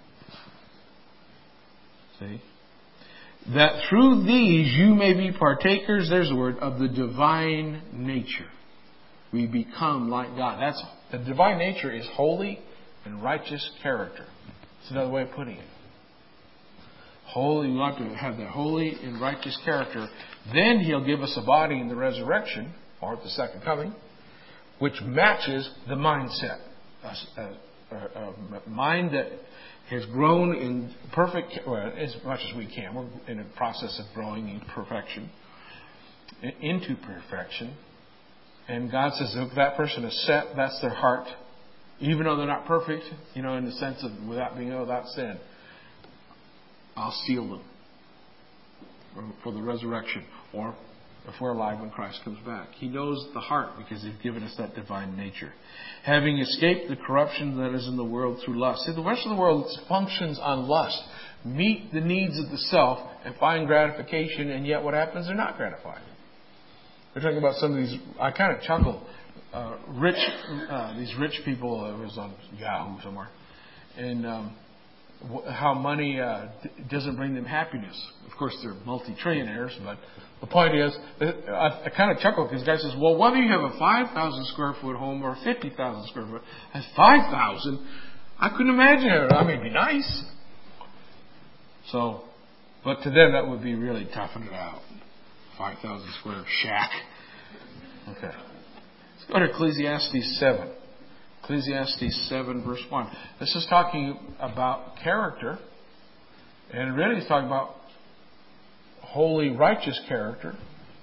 See? That through these you may be partakers, there's the word, of the divine nature. We become like God. That's the divine nature is holy and righteous character. That's another way of putting it. Holy, we want to have that holy and righteous character. Then He'll give us a body in the resurrection, or at the second coming, which matches the mindset. A, a, a mind that has grown in perfect, well, as much as we can. We're in a process of growing in perfection, into perfection. And God says, if that person is set, that's their heart. Even though they're not perfect, you know, in the sense of without being without sin, I'll seal them. for, for the resurrection, or if we're alive when Christ comes back. He knows the heart because He's given us that divine nature. Having escaped the corruption that is in the world through lust. See, the rest of the world functions on lust. Meet the needs of the self and find gratification, and yet what happens? They're not gratified. They're talking about some of these, I kind of chuckle, uh, rich, uh, these rich people, uh, it was on Yahoo somewhere, and um, how money uh, d- doesn't bring them happiness. Of course, they're multi-trillionaires, but the point is, I, I kind of chuckle because the guy says, well, whether you have a five thousand square foot home or a fifty thousand square foot, at five thousand, I couldn't imagine it. I mean, it'd be nice. So, but to them, that would be really toughing it out. five thousand square shack. Okay. Let's go to Ecclesiastes seven. Ecclesiastes seven, verse one. This is talking about character. And really it's talking about holy, righteous character.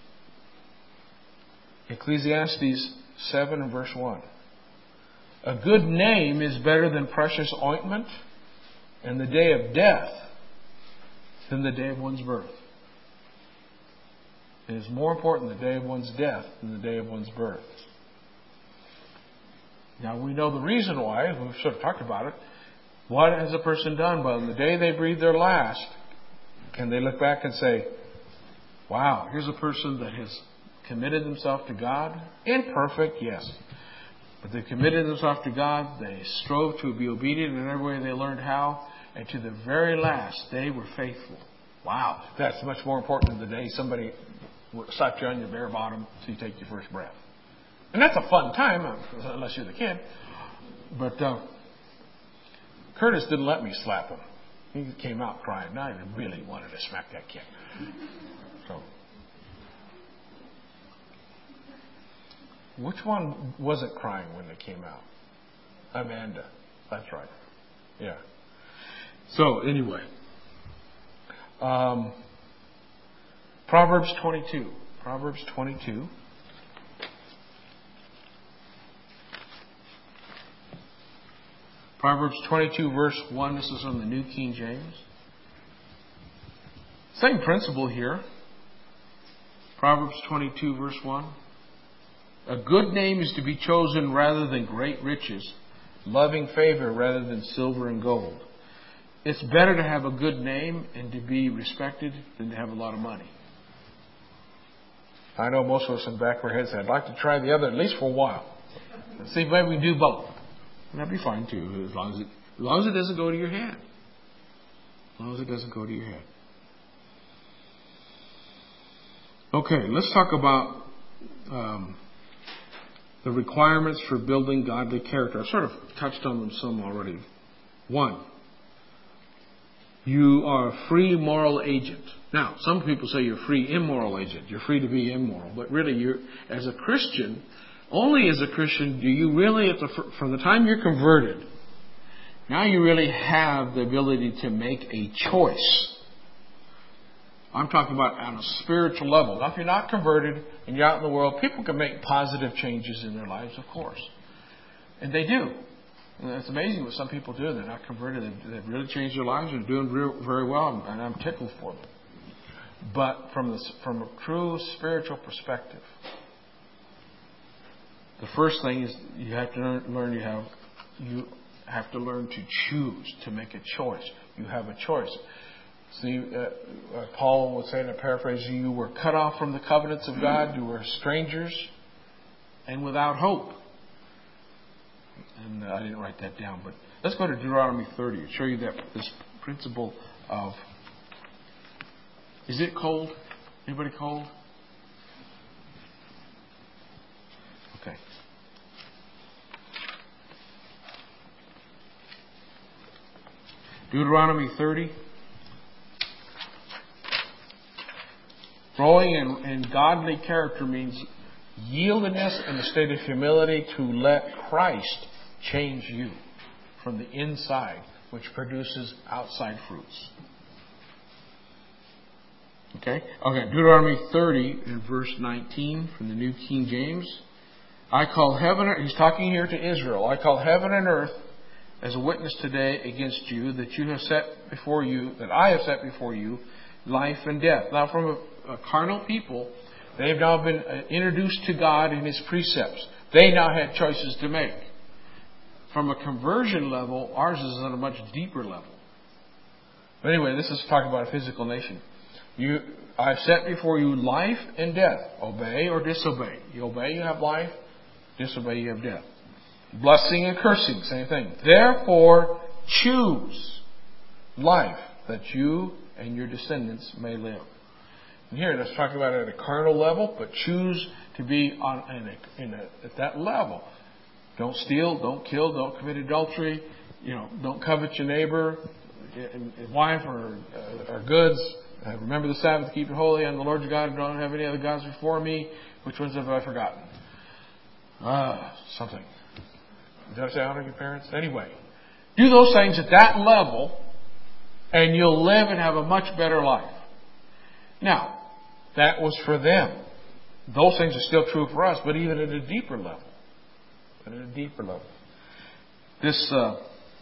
Ecclesiastes seven, verse one. A good name is better than precious ointment, and the day of death than the day of one's birth. It is more important the day of one's death than the day of one's birth. Now we know the reason why, we've sort of talked about it. What has a person done? But on the day they breathe their last, can they look back and say, wow, here's a person that has committed themselves to God? Imperfect, yes. But they committed themselves to God. They strove to be obedient in every way they learned how. And to the very last, they were faithful. Wow, that's much more important than the day somebody slapped you on your bare bottom so you take your first breath. And that's a fun time, unless you're the kid. But uh, Curtis didn't let me slap him. He came out crying. And I really wanted to smack that kid. So, which one wasn't crying when they came out? Amanda. That's right. Yeah. So, anyway. Um, Proverbs twenty-two. Proverbs twenty-two. Proverbs twenty-two, verse one. This is on the New King James. Same principle here. Proverbs twenty-two, verse one. A good name is to be chosen rather than great riches, loving favor rather than silver and gold. It's better to have a good name and to be respected than to have a lot of money. I know most of us in the back of our heads say, I'd like to try the other at least for a while. And see if maybe we can do both. And that'd be fine too, as long as it, as long as it doesn't go to your head. As long as it doesn't go to your head. Okay, let's talk about um, the requirements for building godly character. I've sort of touched on them some already. One, you are a free moral agent. Now, some people say you're a free immoral agent. You're free to be immoral. But really, you're, as a Christian, only as a Christian do you really, at the, from the time you're converted, now you really have the ability to make a choice. I'm talking about on a spiritual level. Now, if you're not converted and you're out in the world, people can make positive changes in their lives, of course. And they do. And it's amazing what some people do. They're not converted. They've, they've really changed their lives. They're doing real, very well, and I'm tickled for them. But from, the, from a true spiritual perspective, the first thing is you have to learn, learn you have you have to learn to choose, to make a choice. You have a choice. See, uh, uh, Paul would say in a paraphrase, you were cut off from the covenants of God. You were strangers and without hope. And uh, I didn't write that down, but let's go to Deuteronomy thirty and show you that this principle of, is it cold? Anybody cold? Okay. Deuteronomy thirty. Growing in, in godly character means yieldedness and a state of humility to let Christ change you from the inside, which produces outside fruits. Okay? Okay, Deuteronomy thirty and verse nineteen from the New King James. I call heaven, he's talking here to Israel, I call heaven and earth as a witness today against you that you have set before you, that I have set before you, life and death. Now, from a, a carnal people, they've now been introduced to God and His precepts. They now had choices to make. From a conversion level, ours is on a much deeper level. But anyway, this is talking about a physical nation. You, I've set before you life and death. Obey or disobey. You obey, you have life. Disobey, you have death. Blessing and cursing, same thing. Therefore, choose life, that you and your descendants may live. And here, let's talk about it at a carnal level, but choose to be on in a, in a, at that level. Don't steal, don't kill, don't commit adultery. You know, don't covet your neighbor, wife, or, uh, or goods. Uh, remember the Sabbath, keep it holy. I'm the Lord your God, and don't have any other gods before me. Which ones have I forgotten? Ah, something. Did I say honor your parents? Anyway, do those things at that level, and you'll live and have a much better life. Now, that was for them. Those things are still true for us, but even at a deeper level. At a deeper level. This uh,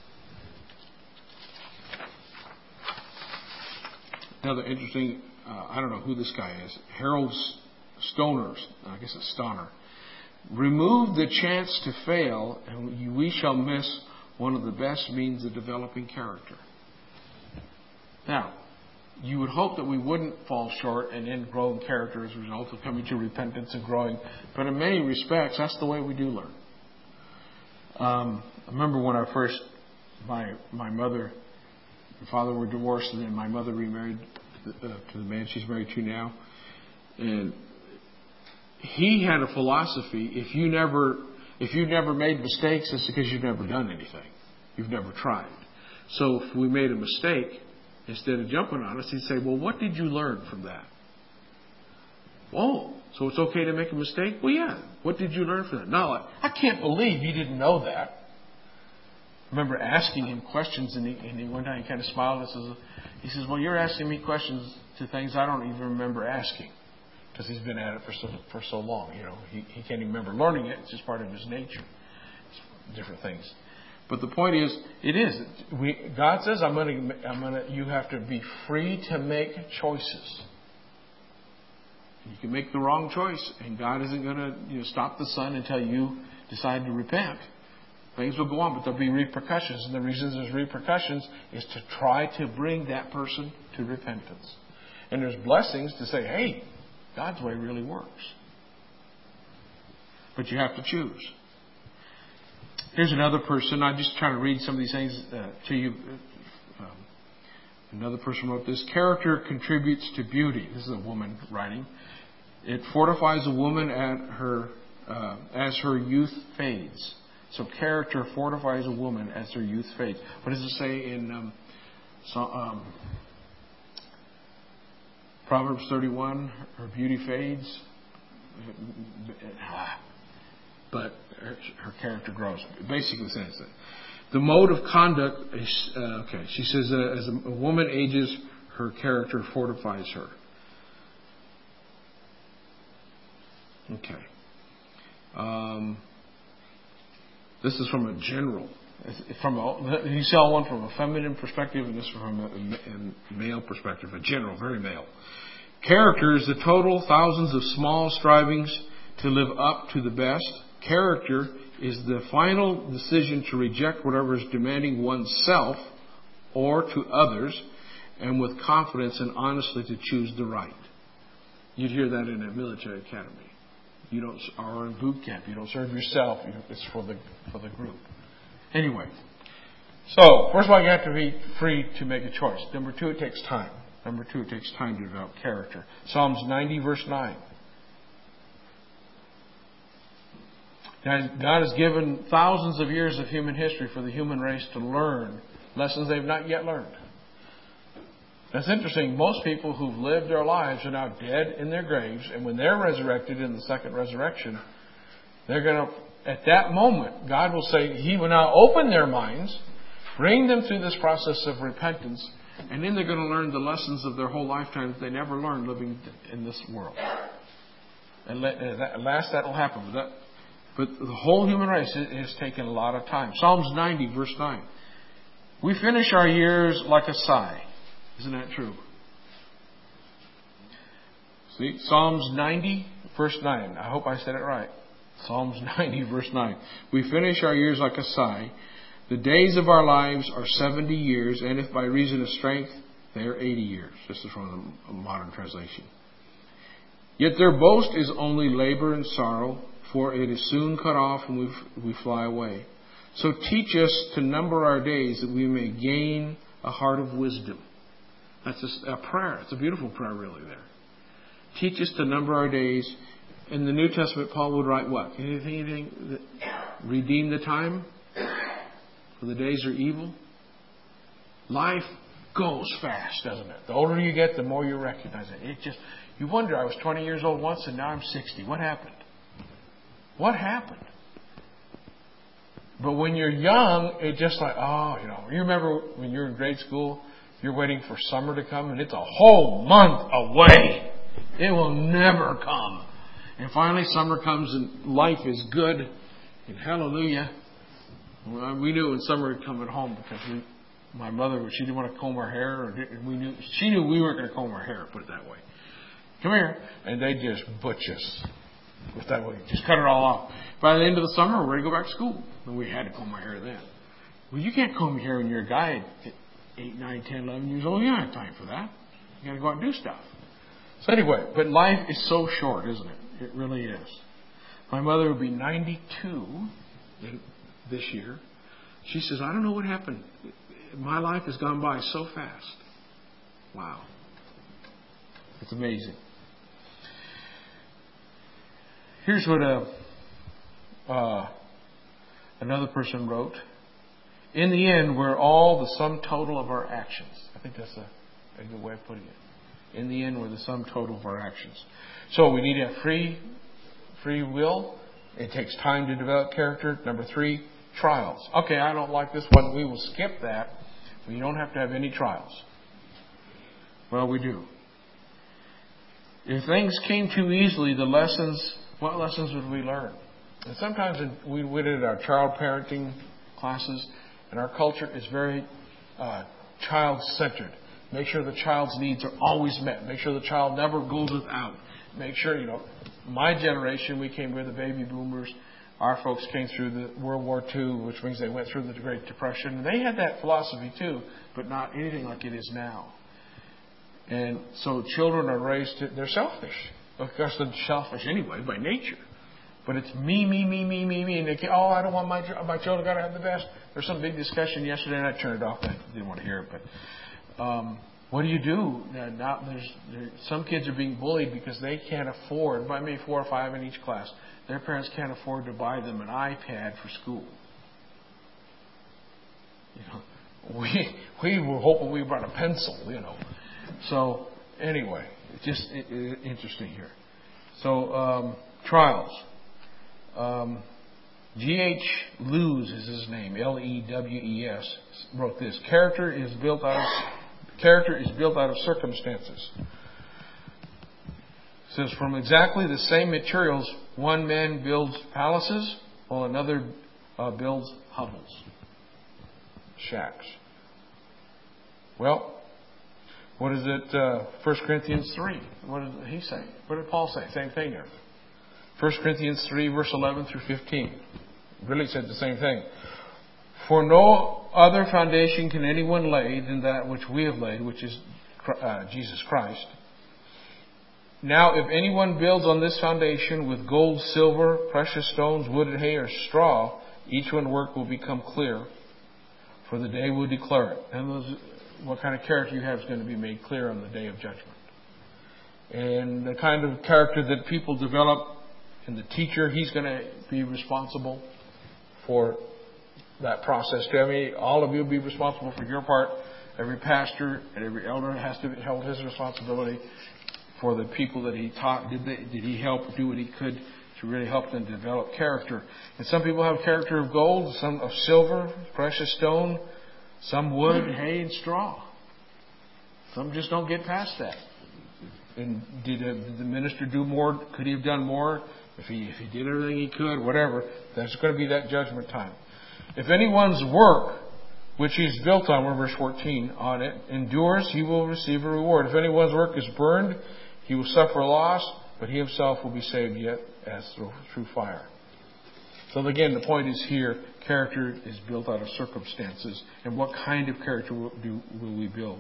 another interesting. Uh, I don't know who this guy is. Harold Stoner. I guess it's Stoner. Remove the chance to fail, and we shall miss one of the best means of developing character. Now, you would hope that we wouldn't fall short and then grow in character as a result of coming to repentance and growing. But in many respects, that's the way we do learn. Um, I remember when I first, my my mother and father were divorced, and then my mother remarried to the, uh, to the man she's married to now. And he had a philosophy: if you never, if you never made mistakes, it's because you've never done anything. You've never tried. So if we made a mistake, instead of jumping on us, he'd say, "Well, what did you learn from that?" Oh, so it's okay to make a mistake? Well, yeah. What did you learn from that? No, I, I can't believe you didn't know that. I remember asking him questions, and, he, and he, one time he kind of smiled and says, he says, "Well, you're asking me questions to things I don't even remember asking." Because he's been at it for so, for so long. You know, he, he can't even remember learning it. It's just part of his nature. It's different things. But the point is, it is. We, God says, I'm going to, I'm going to, you have to be free to make choices. You can make the wrong choice, and God isn't going to you know, stop the sun until you decide to repent. Things will go on, but there'll be repercussions. And the reason there's repercussions is to try to bring that person to repentance. And there's blessings to say, hey, God's way really works. But you have to choose. Here's another person. I'm just trying to read some of these things uh, to you. Um, another person wrote this. Character contributes to beauty. This is a woman writing. It fortifies a woman at her uh, as her youth fades. So character fortifies a woman as her youth fades. What does it say in um, so, um, Proverbs thirty-one? Her beauty fades, but her, her character grows. It basically says that. The mode of conduct is, uh, okay, she says, uh, as a woman ages, her character fortifies her. Okay. Um, this is from a general. From a, you saw one from a feminine perspective, and this from a, a male perspective, a general, very male. Character is the total thousands of small strivings to live up to the best. Character is the final decision to reject whatever is demanding oneself or to others, and with confidence and honestly to choose the right. You'd hear that in a military academy. You don't, or in boot camp, you don't serve yourself. It's for the for the group. Anyway, so first of all, you have to be free to make a choice. Number two, it takes time. Number two, it takes time to develop character. Psalms ninety, verse nine. God has given thousands of years of human history for the human race to learn lessons they've not yet learned. That's interesting. Most people who've lived their lives are now dead in their graves, and when they're resurrected in the second resurrection, they're going to, at that moment, God will say, He will now open their minds, bring them through this process of repentance, and then they're going to learn the lessons of their whole lifetime that they never learned living in this world. And at last that will happen. But, that, but the whole human race has taken a lot of time. Psalms ninety, verse nine. We finish our years like a sigh. Isn't that true? See, Psalms ninety, verse nine. I hope I said it right. Psalms ninety, verse nine. We finish our years like a sigh. The days of our lives are seventy years, and if by reason of strength, they are eighty years. This is from the modern translation. Yet their boast is only labor and sorrow, for it is soon cut off and we we fly away. So teach us to number our days that we may gain a heart of wisdom. That's a, a prayer. It's a beautiful prayer, really, there. Teach us to number our days. In the New Testament, Paul would write what? Anything, anything that redeem the time? For the days are evil. Life goes fast, doesn't it? The older you get, the more you recognize it. It just, you wonder, I was twenty years old once and now I'm sixty. What happened? What happened? But when you're young, it's just like, oh, you know, you remember when you're in grade school, you're waiting for summer to come and it's a whole month away. It will never come. And finally summer comes and life is good. And hallelujah. Well, we knew when summer would come at home because we, my mother, she didn't want to comb her hair. Or did, we knew She knew we weren't going to comb our hair, put it that way. Come here. And they just butch us. With that way, just cut it all off. By the end of the summer, we're ready to go back to school. And we had to comb our hair then. Well, you can't comb your hair when you're a guy at eight, nine, ten, eleven years old. You don't have time for that. You got to go out and do stuff. So anyway, but life is so short, isn't it? It really is. My mother will be ninety-two this year. She says, I don't know what happened. My life has gone by so fast. Wow. It's amazing. Here's what a, uh, another person wrote. In the end, we're all the sum total of our actions. I think that's a, a good way of putting it. In the end, we're the sum total of our actions. So we need to have free, free will. It takes time to develop character. Number three, trials. Okay, I don't like this one. We will skip that. We don't have to have any trials. Well, we do. If things came too easily, the lessons... What lessons would we learn? And sometimes we went into our child parenting classes, and our culture is very uh, child-centered. Make sure the child's needs are always met. Make sure the child never goes without. Make sure, you know, my generation, we came with the baby boomers. Our folks came through the World War Two, which means they went through the Great Depression. And they had that philosophy too, but not anything like it is now. And so children are raised to, they're selfish. Of course, they're selfish anyway, by nature. But it's me, me, me, me, me, me. And they can't, oh, I don't want my my children got to have the best. There's some big discussion yesterday, and I turned it off. I didn't want to hear it. But um, what do you do? Now, there's, there, some kids are being bullied because they can't afford, by maybe four or five in each class, their parents can't afford to buy them an iPad for school. You know, we we were hoping we brought a pencil, you know. So anyway, just it, it, interesting here. So um, trials. Um, G H Lewes is his name. L E W E S wrote this. Character is built out of character is built out of circumstances. It says from exactly the same materials, one man builds palaces, while another uh, builds hovels, shacks. Well, what is it? Uh, First Corinthians three. What did he say? What did Paul say? Same thing there. First Corinthians three, verse eleven through fifteen. Really said the same thing. For no other foundation can anyone lay than that which we have laid, which is uh, Jesus Christ. Now, if anyone builds on this foundation with gold, silver, precious stones, wood, and hay, or straw, each one's work will become clear, for the day will declare it. And those, what kind of character you have is going to be made clear on the day of judgment. And the kind of character that people develop, and the teacher, he's going to be responsible for that process too. I mean, all of you will be responsible for your part. Every pastor and every elder has to hold his responsibility for the people that he taught. Did they, did he help do what he could to really help them develop character? And some people have character of gold, some of silver, precious stone, some wood, hay, and straw. Some just don't get past that. And did, uh, did the minister do more? Could he have done more? If he, if he did everything he could, whatever, there's going to be that judgment time. If anyone's work, which he's built on, we're verse fourteen, on it, endures, he will receive a reward. If anyone's work is burned, He will suffer loss, but he himself will be saved yet as through, through fire. So again, the point is here, character is built out of circumstances. And what kind of character will, do, will we build?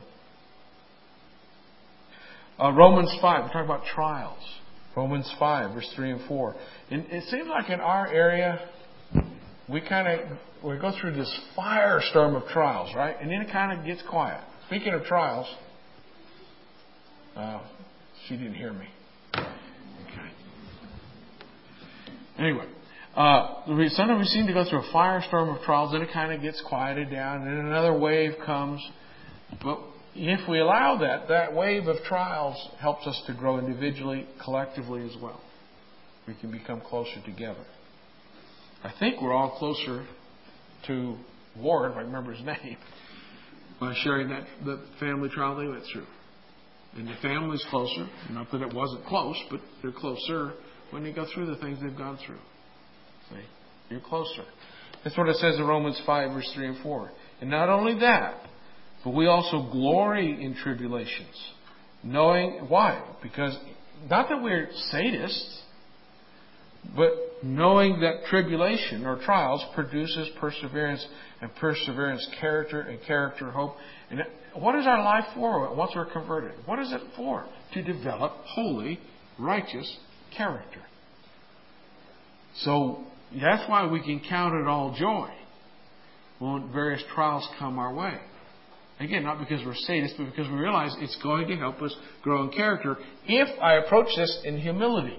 Uh, Romans five, we're talking about trials. Romans five, verse three and four. And it seems like in our area, we kind of we go through this firestorm of trials, right? And then it kind of gets quiet. Speaking of trials, uh, she didn't hear me. Okay. Anyway, uh, we, sometimes we seem to go through a firestorm of trials, then it kind of gets quieted down, and then another wave comes. But if we allow that, that wave of trials helps us to grow individually, collectively as well. We can become closer together. I think we're all closer to Ward, if I remember his name, by sharing that the family trial they went through. And the family's closer. Not that it wasn't close, but they're closer when they go through the things they've gone through. See? You're closer. That's what it says in Romans five, verse three and four. And not only that, but we also glory in tribulations. Knowing why? Because not that we're sadists, but knowing that tribulation or trials produces perseverance, and perseverance character, and character hope. And what is our life for once we're converted? What is it for? To develop holy, righteous character. So that's why we can count it all joy when various trials come our way. Again, not because we're sadists, but because we realize it's going to help us grow in character if I approach this in humility.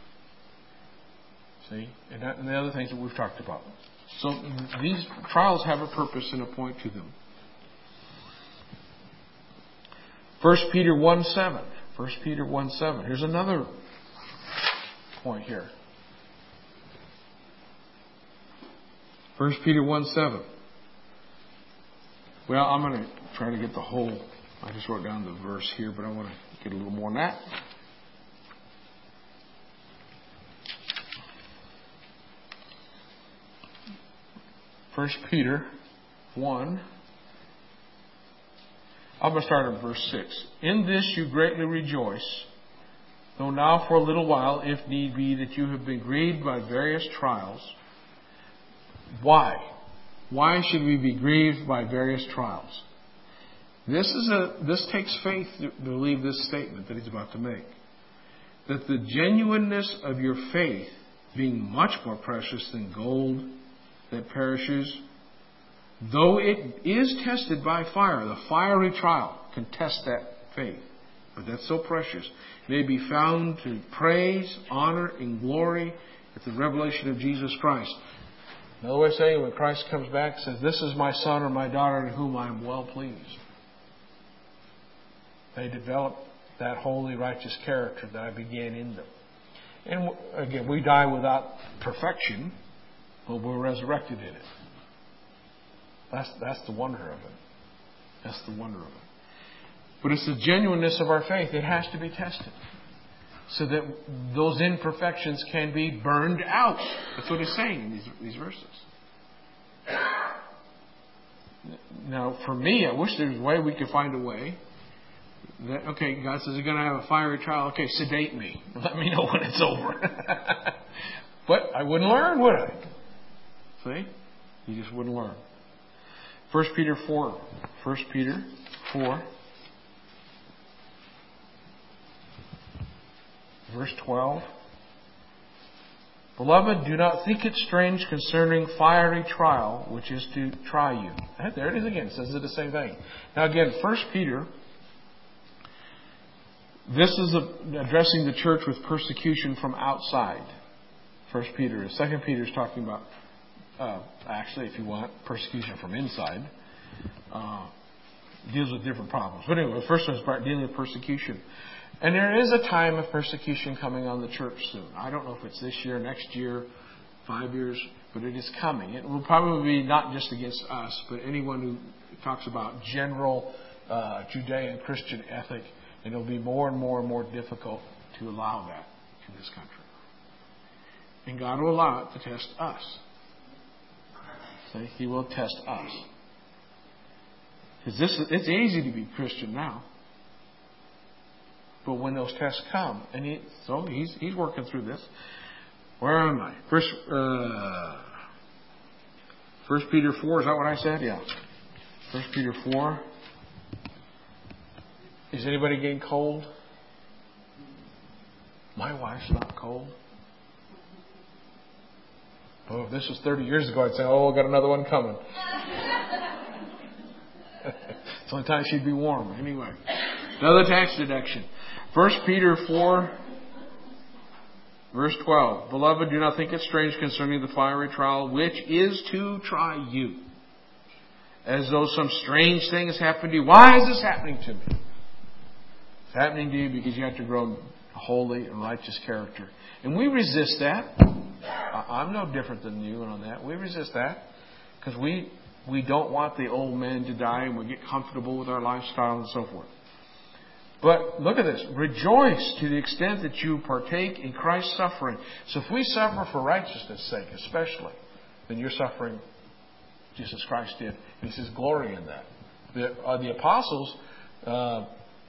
See? And, that, and the other things that we've talked about. So these trials have a purpose and a point to them. First Peter one seven. First Peter one seven. Here's another point here. First Peter one seven. Well, I'm going to try to get the whole. I just wrote down the verse here, but I want to get a little more than that. First Peter one. I'm going to start at verse six. In this you greatly rejoice, though now for a little while, if need be, that you have been grieved by various trials. Why? Why should we be grieved by various trials? This is a this takes faith to believe this statement that he's about to make. That the genuineness of your faith, being much more precious than gold that perishes, though it is tested by fire, the fiery trial can test that faith. But that's so precious. May be found to praise, honor, and glory at the revelation of Jesus Christ. Another way of saying, when Christ comes back, says, "This is my son or my daughter in whom I am well pleased." They develop that holy, righteous character that I began in them. And again, we die without perfection, but we're resurrected in it. That's that's the wonder of it. That's the wonder of it. But it's the genuineness of our faith. It has to be tested, so that those imperfections can be burned out. That's what he's saying in these, these verses. Now, for me, I wish there was a way we could find a way that, okay, God says you're going to have a fiery trial. Okay, sedate me. Let me know when it's over. But I wouldn't learn, would I? See? You just wouldn't learn. First Peter four. First Peter four. Verse twelve. Beloved, do not think it strange concerning fiery trial, which is to try you. There it is again. It says it the same thing. Now again, First Peter, this is a, addressing the church with persecution from outside. First Peter. Second Peter is talking about, uh, actually, if you want, persecution from inside. Uh, deals with different problems. But anyway, the first one is about dealing with persecution. And there is a time of persecution coming on the church soon. I don't know if it's this year, next year, five years, but it is coming. It will probably be not just against us, but anyone who talks about general uh, Judean Christian ethic. And it will be more and more and more difficult to allow that in this country. And God will allow it to test us. See? He will test us. Because this is, it's easy to be Christian now. But when those tests come, and he, so he's he's working through this. Where am I? First, uh, First Peter four. Is that what I said? Yeah. First Peter four. Is anybody getting cold? My wife's not cold. Oh, if this was thirty years ago, I'd say, "Oh, I got another one coming." It's the only time she'd be warm. Anyway, another tax deduction. First Peter four, verse twelve. Beloved, do not think it strange concerning the fiery trial, which is to try you, as though some strange thing has happened to you. Why is this happening to me? It's happening to you because you have to grow holy and righteous character. And we resist that. I'm no different than you on that. We resist that because we we don't want the old man to die, and we get comfortable with our lifestyle and so forth. But look at this. Rejoice to the extent that you partake in Christ's suffering. So if we suffer for righteousness' sake, especially, then you're suffering just as Christ did. And he says, glory in that. The, uh, the apostles, uh,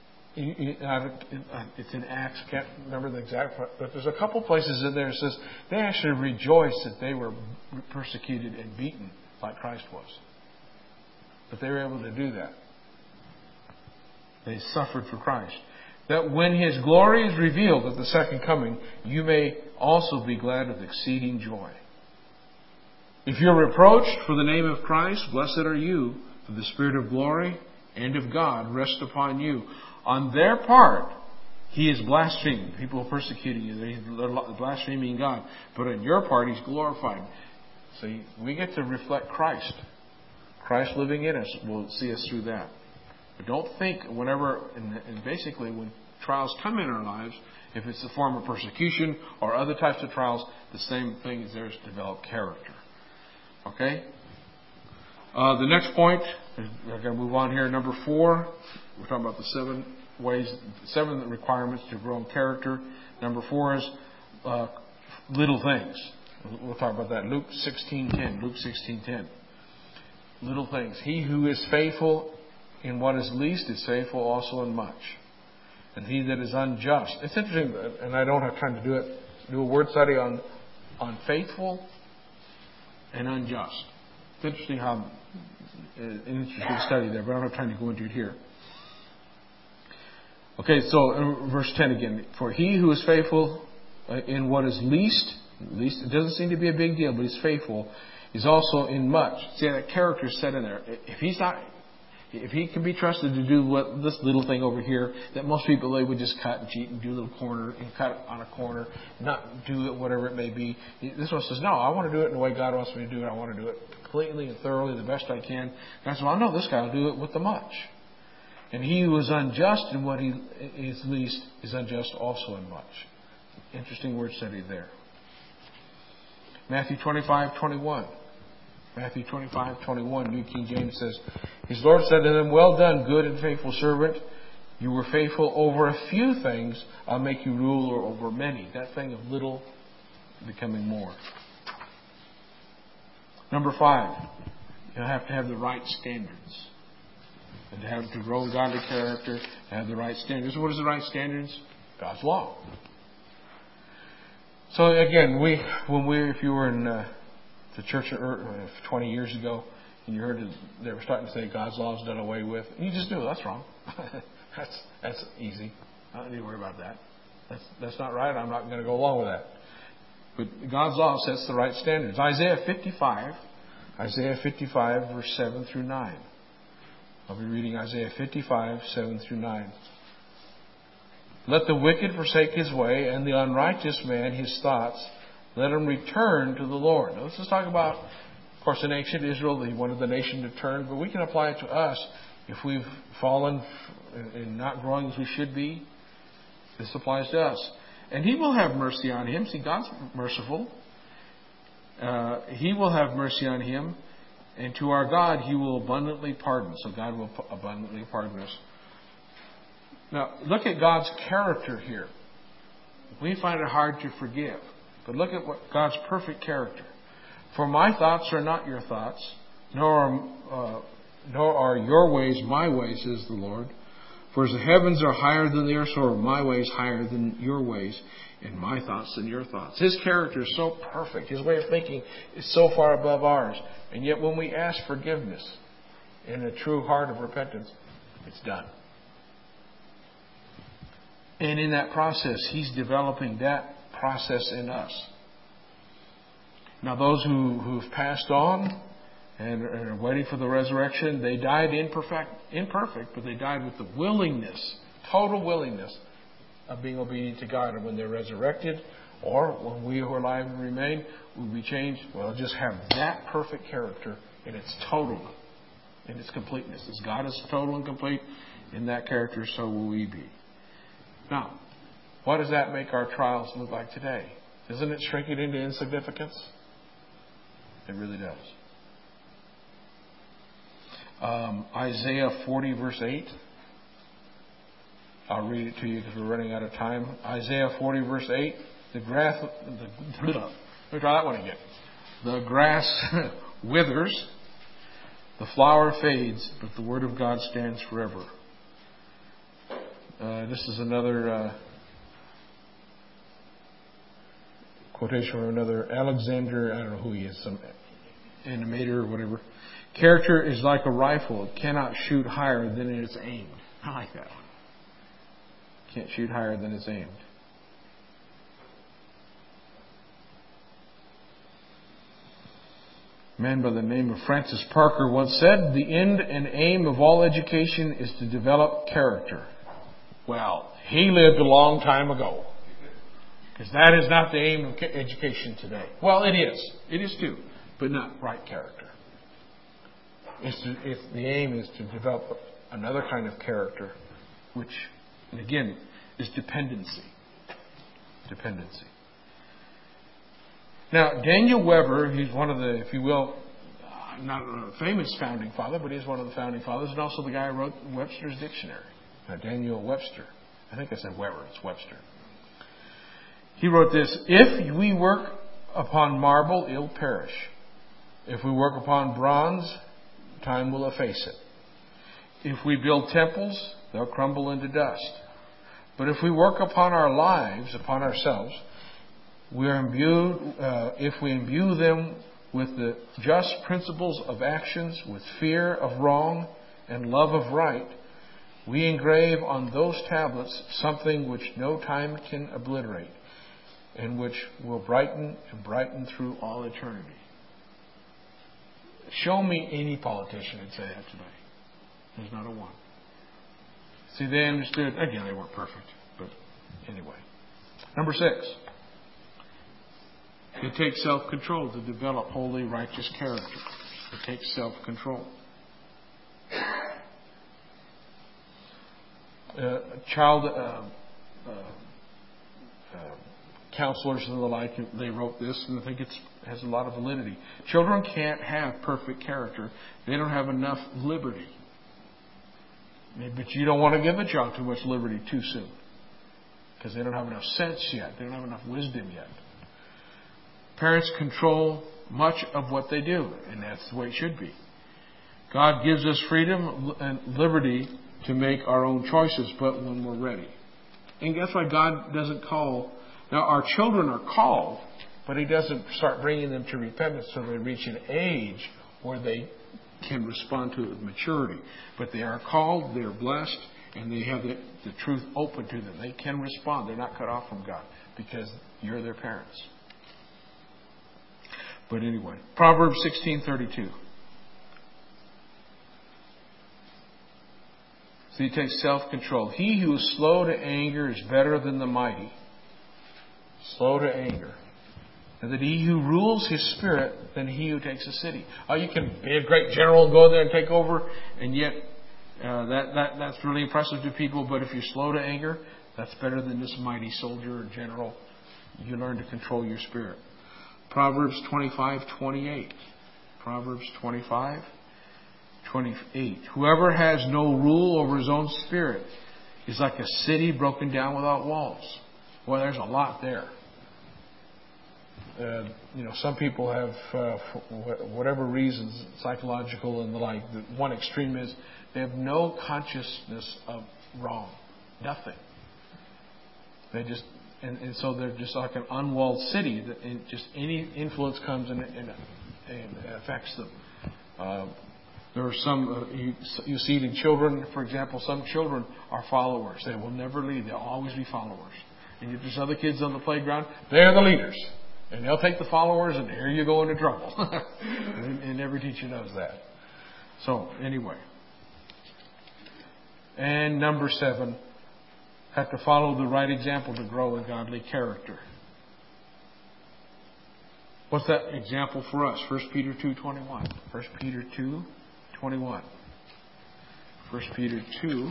it's in Acts, can't remember the exact, but there's a couple places in there that says they actually rejoiced that they were persecuted and beaten like Christ was. But they were able to do that. They suffered for Christ. That when His glory is revealed at the second coming, you may also be glad with exceeding joy. If you're reproached for the name of Christ, blessed are you, for the Spirit of glory and of God rests upon you. On their part, He is blaspheming. People are persecuting you. They're blaspheming God. But on your part, He's glorified. So we get to reflect Christ. Christ living in us will see us through that. But don't think whenever, and basically when trials come in our lives, if it's a form of persecution or other types of trials, the same thing is there is to develop character. Okay? Uh, the next point, we're going to move on here. Number four, we're talking about the seven ways, seven requirements to grow in character. Number four is uh, little things. We'll talk about that. Luke sixteen ten. Luke sixteen ten. Little things. He who is faithful in what is least is faithful also in much. And he that is unjust. It's interesting, and I don't have time to do it, do a word study on, on faithful and unjust. It's interesting how, an interesting study there, but I don't have time to go into it here. Okay, so verse ten again. For he who is faithful in what is least, least, it doesn't seem to be a big deal, but he's faithful, is also in much. See, that character is set in there. If he's not, if he can be trusted to do what this little thing over here that most people, they would just cut and cheat and do a little corner and cut on a corner, not do it whatever it may be. This one says, no, I want to do it in the way God wants me to do it. I want to do it completely and thoroughly, the best I can. And I said, well, no, this guy will do it with the much. And he who is unjust in what he is least is unjust also in much. Interesting word study there. Matthew twenty-five twenty-one. Matthew twenty-five twenty-one, New King James says, His Lord said to them, well done, good and faithful servant. You were faithful over a few things. I'll make you ruler over many. That thing of little becoming more. Number five, you have to have the right standards. And to have to grow godly character, to have the right standards. What is the right standards? God's law. So again, we when we if you were in uh, the church twenty years ago, and you heard that they were starting to say God's law is done away with, you just knew that's wrong. that's that's easy. I don't need to worry about that. That's that's not right. I'm not going to go along with that. But God's law sets the right standards. Isaiah fifty-five, Isaiah fifty-five, verse seven through nine. I'll be reading Isaiah fifty-five, seven through nine. Let the wicked forsake his way, and the unrighteous man his thoughts. Let him return to the Lord. Now, this is talking about, of course, in ancient Israel, he wanted the nation to turn, but we can apply it to us. If we've fallen and not growing as we should be, this applies to us. And He will have mercy on him. See, God's merciful. Uh, he will have mercy on him. And to our God, He will abundantly pardon. So God will abundantly pardon us. Now, look at God's character here. We find it hard to forgive. But look at what God's perfect character. For my thoughts are not your thoughts, nor are, uh, nor are your ways my ways, says the Lord. For as the heavens are higher than the earth, so are my ways higher than your ways, and my thoughts than your thoughts. His character is so perfect. His way of thinking is so far above ours. And yet when we ask forgiveness in a true heart of repentance, it's done. And in that process, He's developing that process in us. Now those who, who've passed on and are waiting for the resurrection, they died imperfect, imperfect, but they died with the willingness, total willingness of being obedient to God. And when they're resurrected, or when we who are alive and remain, will be changed, we'll just have that perfect character in its total, in its completeness. As God is total and complete in that character, so will we be. Now, what does that make our trials look like today? Doesn't it shrink it into insignificance? It really does. Um, Isaiah forty, verse eight. I'll read it to you because we're running out of time. Isaiah forty, verse eight. The grass, the, let me try that one again. The grass withers, the flower fades, but the word of God stands forever. Uh, this is another uh, quotation from another Alexander, I don't know who he is, some animator or whatever. Character is like a rifle. It cannot shoot higher than it is aimed. I like that one. Can't shoot higher than it's aimed. A man by the name of Francis Parker once said, the end and aim of all education is to develop character. Well, he lived a long time ago. Because that is not the aim of education today. Well, it is. It is too. But not right character. It's to, if the aim is to develop another kind of character, which, and again, is dependency. Dependency. Now, Daniel Weber, he's one of the, if you will, not a famous founding father, but he's one of the founding fathers, and also the guy who wrote Webster's Dictionary. Now, Daniel Webster. I think I said Weber, it's Webster. He wrote this, if we work upon marble, it'll perish. If we work upon bronze, time will efface it. If we build temples, they'll crumble into dust. But if we work upon our lives, upon ourselves, we are imbued, uh, if we imbue them with the just principles of actions, with fear of wrong and love of right, we engrave on those tablets something which no time can obliterate, and which will brighten and brighten through all eternity. Show me any politician who'd say that today. There's not a one. See, they understood. Again, they weren't perfect, but anyway. Number six. It takes self-control to develop holy, righteous character. It takes self-control. Uh, child uh, uh, uh, counselors and the like, they wrote this, and I think it has a lot of validity. Children can't have perfect character. They don't have enough liberty. But you don't want to give a child too much liberty too soon, because they don't have enough sense yet. They don't have enough wisdom yet. Parents control much of what they do, and that's the way it should be. God gives us freedom and liberty to make our own choices, but when we're ready. And that's why God doesn't call. Now, our children are called, but He doesn't start bringing them to repentance until they reach an age where they can respond to it with maturity. But they are called, they are blessed, and they have the, the truth open to them. They can respond. They're not cut off from God because you're their parents. But anyway, Proverbs sixteen thirty-two. So he takes self-control. He who is slow to anger is better than the mighty. Slow to anger. And that he who rules his spirit than he who takes a city. Oh, you can be a great general and go there and take over, and yet uh, that, that that's really impressive to people. But if you're slow to anger, that's better than this mighty soldier or general. You learn to control your spirit. Proverbs twenty-five twenty-eight. Proverbs twenty-five twenty-eight. Whoever has no rule over his own spirit is like a city broken down without walls. Well, there's a lot there. Uh, you know, some people have, uh, for whatever reasons, psychological and the like. The one extreme is they have no consciousness of wrong. Nothing. They just, and, and so they're just like an unwalled city. That in just any influence comes and, and, and affects them. Uh, there are some, uh, you, you see it in children, for example, some children are followers. They will never lead. They'll always be followers. And if there's other kids on the playground, they're the leaders. And they'll take the followers, and here you go into trouble. and, and every teacher knows that. So, anyway. And number seven, have to follow the right example to grow in godly character. What's that example for us? First Peter two twenty-one. First Peter two twenty-one. First Peter two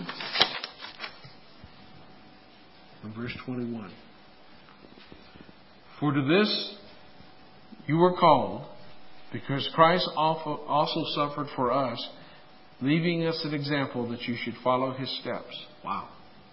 and verse twenty-one. For to this you were called, because Christ also suffered for us, leaving us an example that you should follow His steps. Wow.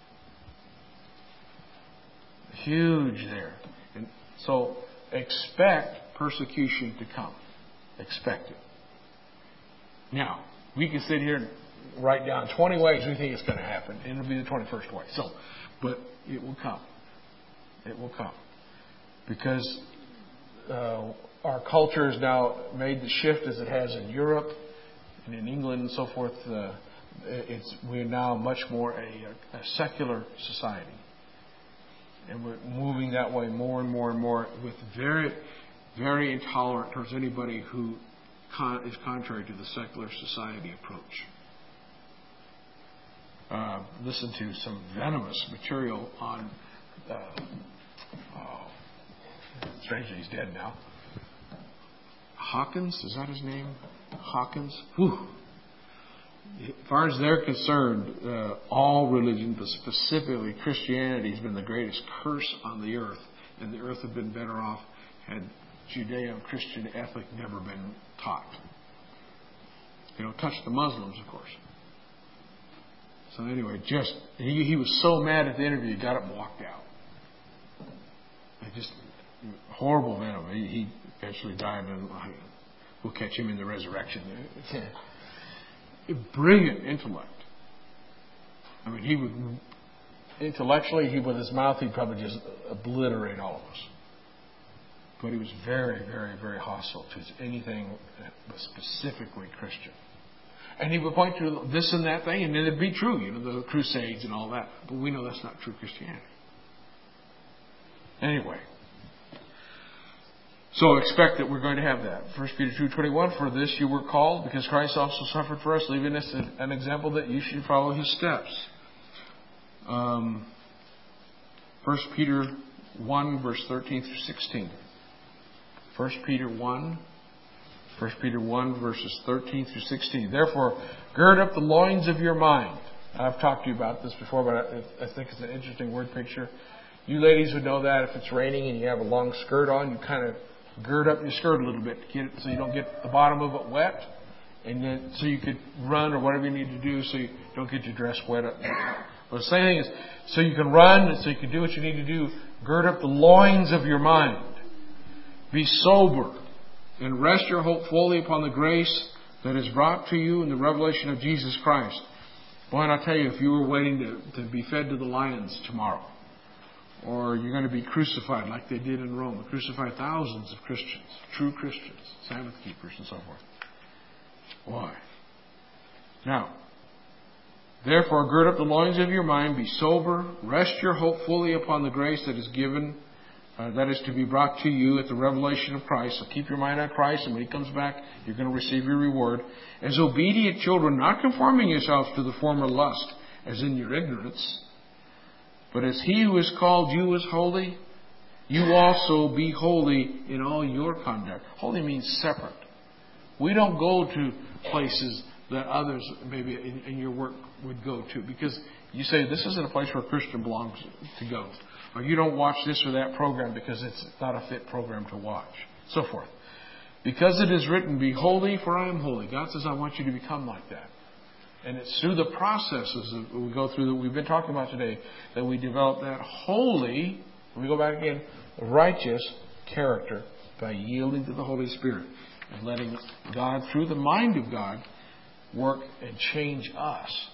Huge there. And so expect persecution to come. Expect it. Now, we can sit here and write down twenty ways we think it's going to happen, and it'll be the twenty-first way. So, but it will come. It will come. Because uh, our culture has now made the shift as it has in Europe and in England and so forth. Uh, it's we're now much more a, a secular society. And we're moving that way more and more and more, with very, very intolerant towards anybody who con- is contrary to the secular society approach. Uh, listen to some venomous material on, uh, oh, strangely he's dead now. Hawkins, is that his name? Hawkins? Whew. As far as they're concerned, uh, all religion, but specifically Christianity, has been the greatest curse on the earth, and the earth had been better off had Judeo-Christian ethic never been taught. You know, touch the Muslims, of course. So anyway, just he, he was so mad at the interview, he got up and walked out. It just horrible venom. He, he eventually died, and we'll catch him in the resurrection. Brilliant intellect. I mean, he would intellectually, he with his mouth, he'd probably just obliterate all of us. But he was very, very, very hostile to anything that was specifically Christian. And he would point to this and that thing, and then it'd be true, you know, the Crusades and all that. But we know that's not true Christianity. Anyway. So expect that we're going to have that. First Peter two twenty-one, for this you were called, because Christ also suffered for us, leaving us an example that you should follow His steps. Um, First Peter one, verse thirteen through sixteen. First Peter one, First Peter one, verses thirteen through sixteen. Therefore, gird up the loins of your mind. I've talked to you about this before, but I, I think it's an interesting word picture. You ladies would know that if it's raining and you have a long skirt on, you kind of gird up your skirt a little bit to get it, so you don't get the bottom of it wet, and then so you could run or whatever you need to do so you don't get your dress wet up. Well, the same thing is, so you can run and so you can do what you need to do. Gird up the loins of your mind. Be sober and rest your hope fully upon the grace that is brought to you in the revelation of Jesus Christ. Boy, and I'll tell you, if you were waiting to, to be fed to the lions tomorrow, or you're going to be crucified like they did in Rome. They crucified thousands of Christians, true Christians, Sabbath keepers and so forth. Why? Now, therefore, gird up the loins of your mind, be sober, rest your hope fully upon the grace that is given, uh, that is to be brought to you at the revelation of Christ. So keep your mind on Christ, and when He comes back, you're going to receive your reward. As obedient children, not conforming yourselves to the former lust, as in your ignorance, but as He who has called you is holy, you also be holy in all your conduct. Holy means separate. We don't go to places that others maybe in, in your work would go to, because you say this isn't a place where a Christian belongs to go. Or you don't watch this or that program because it's not a fit program to watch. So forth. Because it is written, be holy for I am holy. God says, I want you to become like that. And it's through the processes that we go through that we've been talking about today that we develop that holy, when we go back again, righteous character by yielding to the Holy Spirit and letting God, through the mind of God, work and change us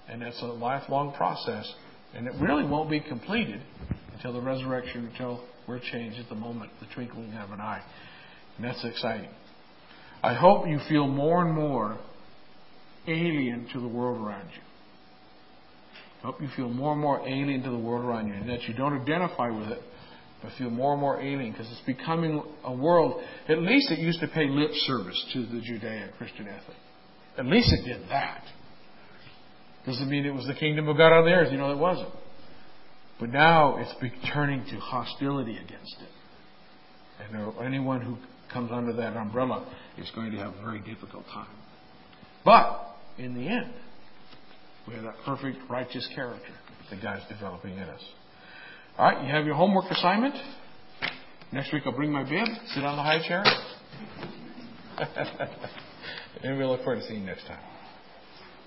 And that's a lifelong process. And it really won't be completed until the resurrection, until we're changed at the moment, the twinkling of an eye. And that's exciting. I hope you feel more and more alien to the world around you. I hope you feel more and more alien to the world around you, and that you don't identify with it, but feel more and more alien, because it's becoming a world. At least it used to pay lip service to the Judeo-Christian ethic. At least it did that. Doesn't mean it was the kingdom of God on the earth. You know, it wasn't. But now it's be turning to hostility against it. And anyone who comes under that umbrella is going to have a very difficult time. But in the end, we have that perfect righteous character that God's developing in us. All right, you have your homework assignment. Next week I'll bring my bib, sit on the high chair. And we look forward to seeing you next time.